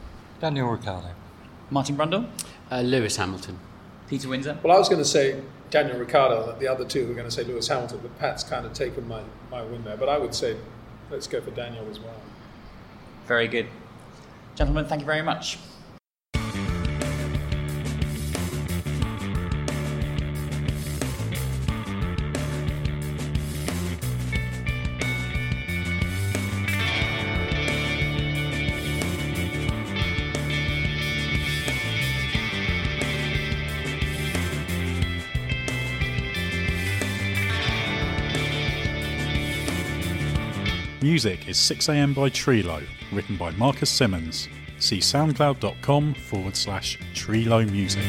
[SPEAKER 8] Daniel Ricciardo.
[SPEAKER 7] Martin Brundle?
[SPEAKER 10] Lewis Hamilton.
[SPEAKER 7] Peter Windsor?
[SPEAKER 9] Well, I was going to say Daniel Ricciardo, the other two who are going to say Lewis Hamilton, but Pat's kind of taken my win there. But I would say let's go for Daniel as well.
[SPEAKER 7] Very good. Gentlemen, thank you very much.
[SPEAKER 11] Music is 6am by Trilo, written by Marcus Simmons. See soundcloud.com/Trilo Music.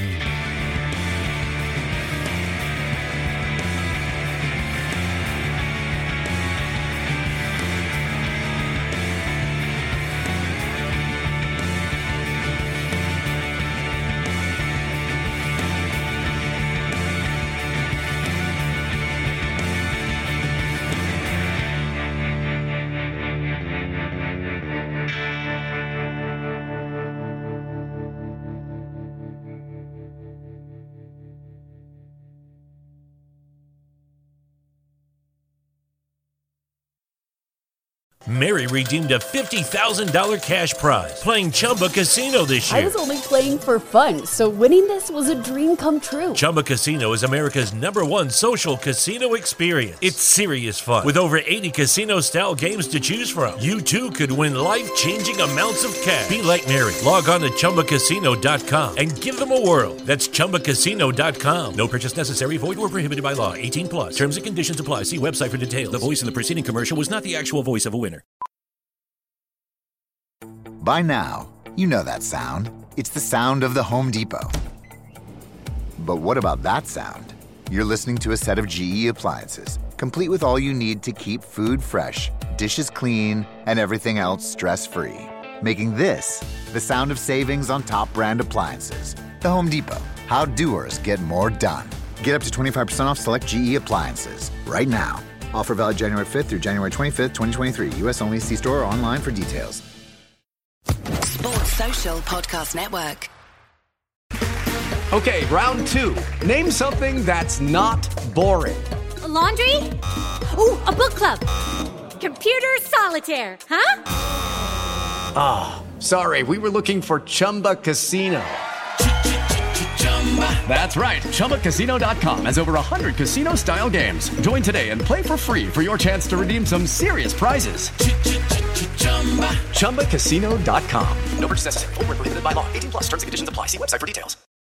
[SPEAKER 12] Mary redeemed a $50,000 cash prize playing Chumba Casino this year.
[SPEAKER 13] I was only playing for fun, so winning this was a dream come true.
[SPEAKER 12] Chumba Casino is America's #1 social casino experience. It's serious fun. With over 80 casino-style games to choose from, you too could win life-changing amounts of cash. Be like Mary. Log on to ChumbaCasino.com and give them a whirl. That's ChumbaCasino.com. No purchase necessary. Void where prohibited by law. 18+. Terms and conditions apply. See website for details. The voice in the preceding commercial was not the actual voice of a winner.
[SPEAKER 14] By now, you know that sound. It's the sound of the Home Depot. But what about that sound? You're listening to a set of GE appliances, complete with all you need to keep food fresh, dishes clean, and everything else stress-free. Making this the sound of savings on top brand appliances. The Home Depot. How doers get more done. Get up to 25% off select GE appliances right now. Offer valid January 5th through January 25th, 2023. U.S. only. See store or online for details.
[SPEAKER 2] Sports Social Podcast Network.
[SPEAKER 15] Okay, round 2. Name something that's not boring.
[SPEAKER 16] A laundry? Ooh, a book club. Computer solitaire, huh?
[SPEAKER 15] Ah, oh, sorry, we were looking for Chumba Casino. That's right, ChumbaCasino.com has over 100 casino-style games. Join today and play for free for your chance to redeem some serious prizes. ChumbaCasino.com.
[SPEAKER 3] No purchase necessary. Void where prohibited by law. 18+. Terms and conditions apply. See website for details.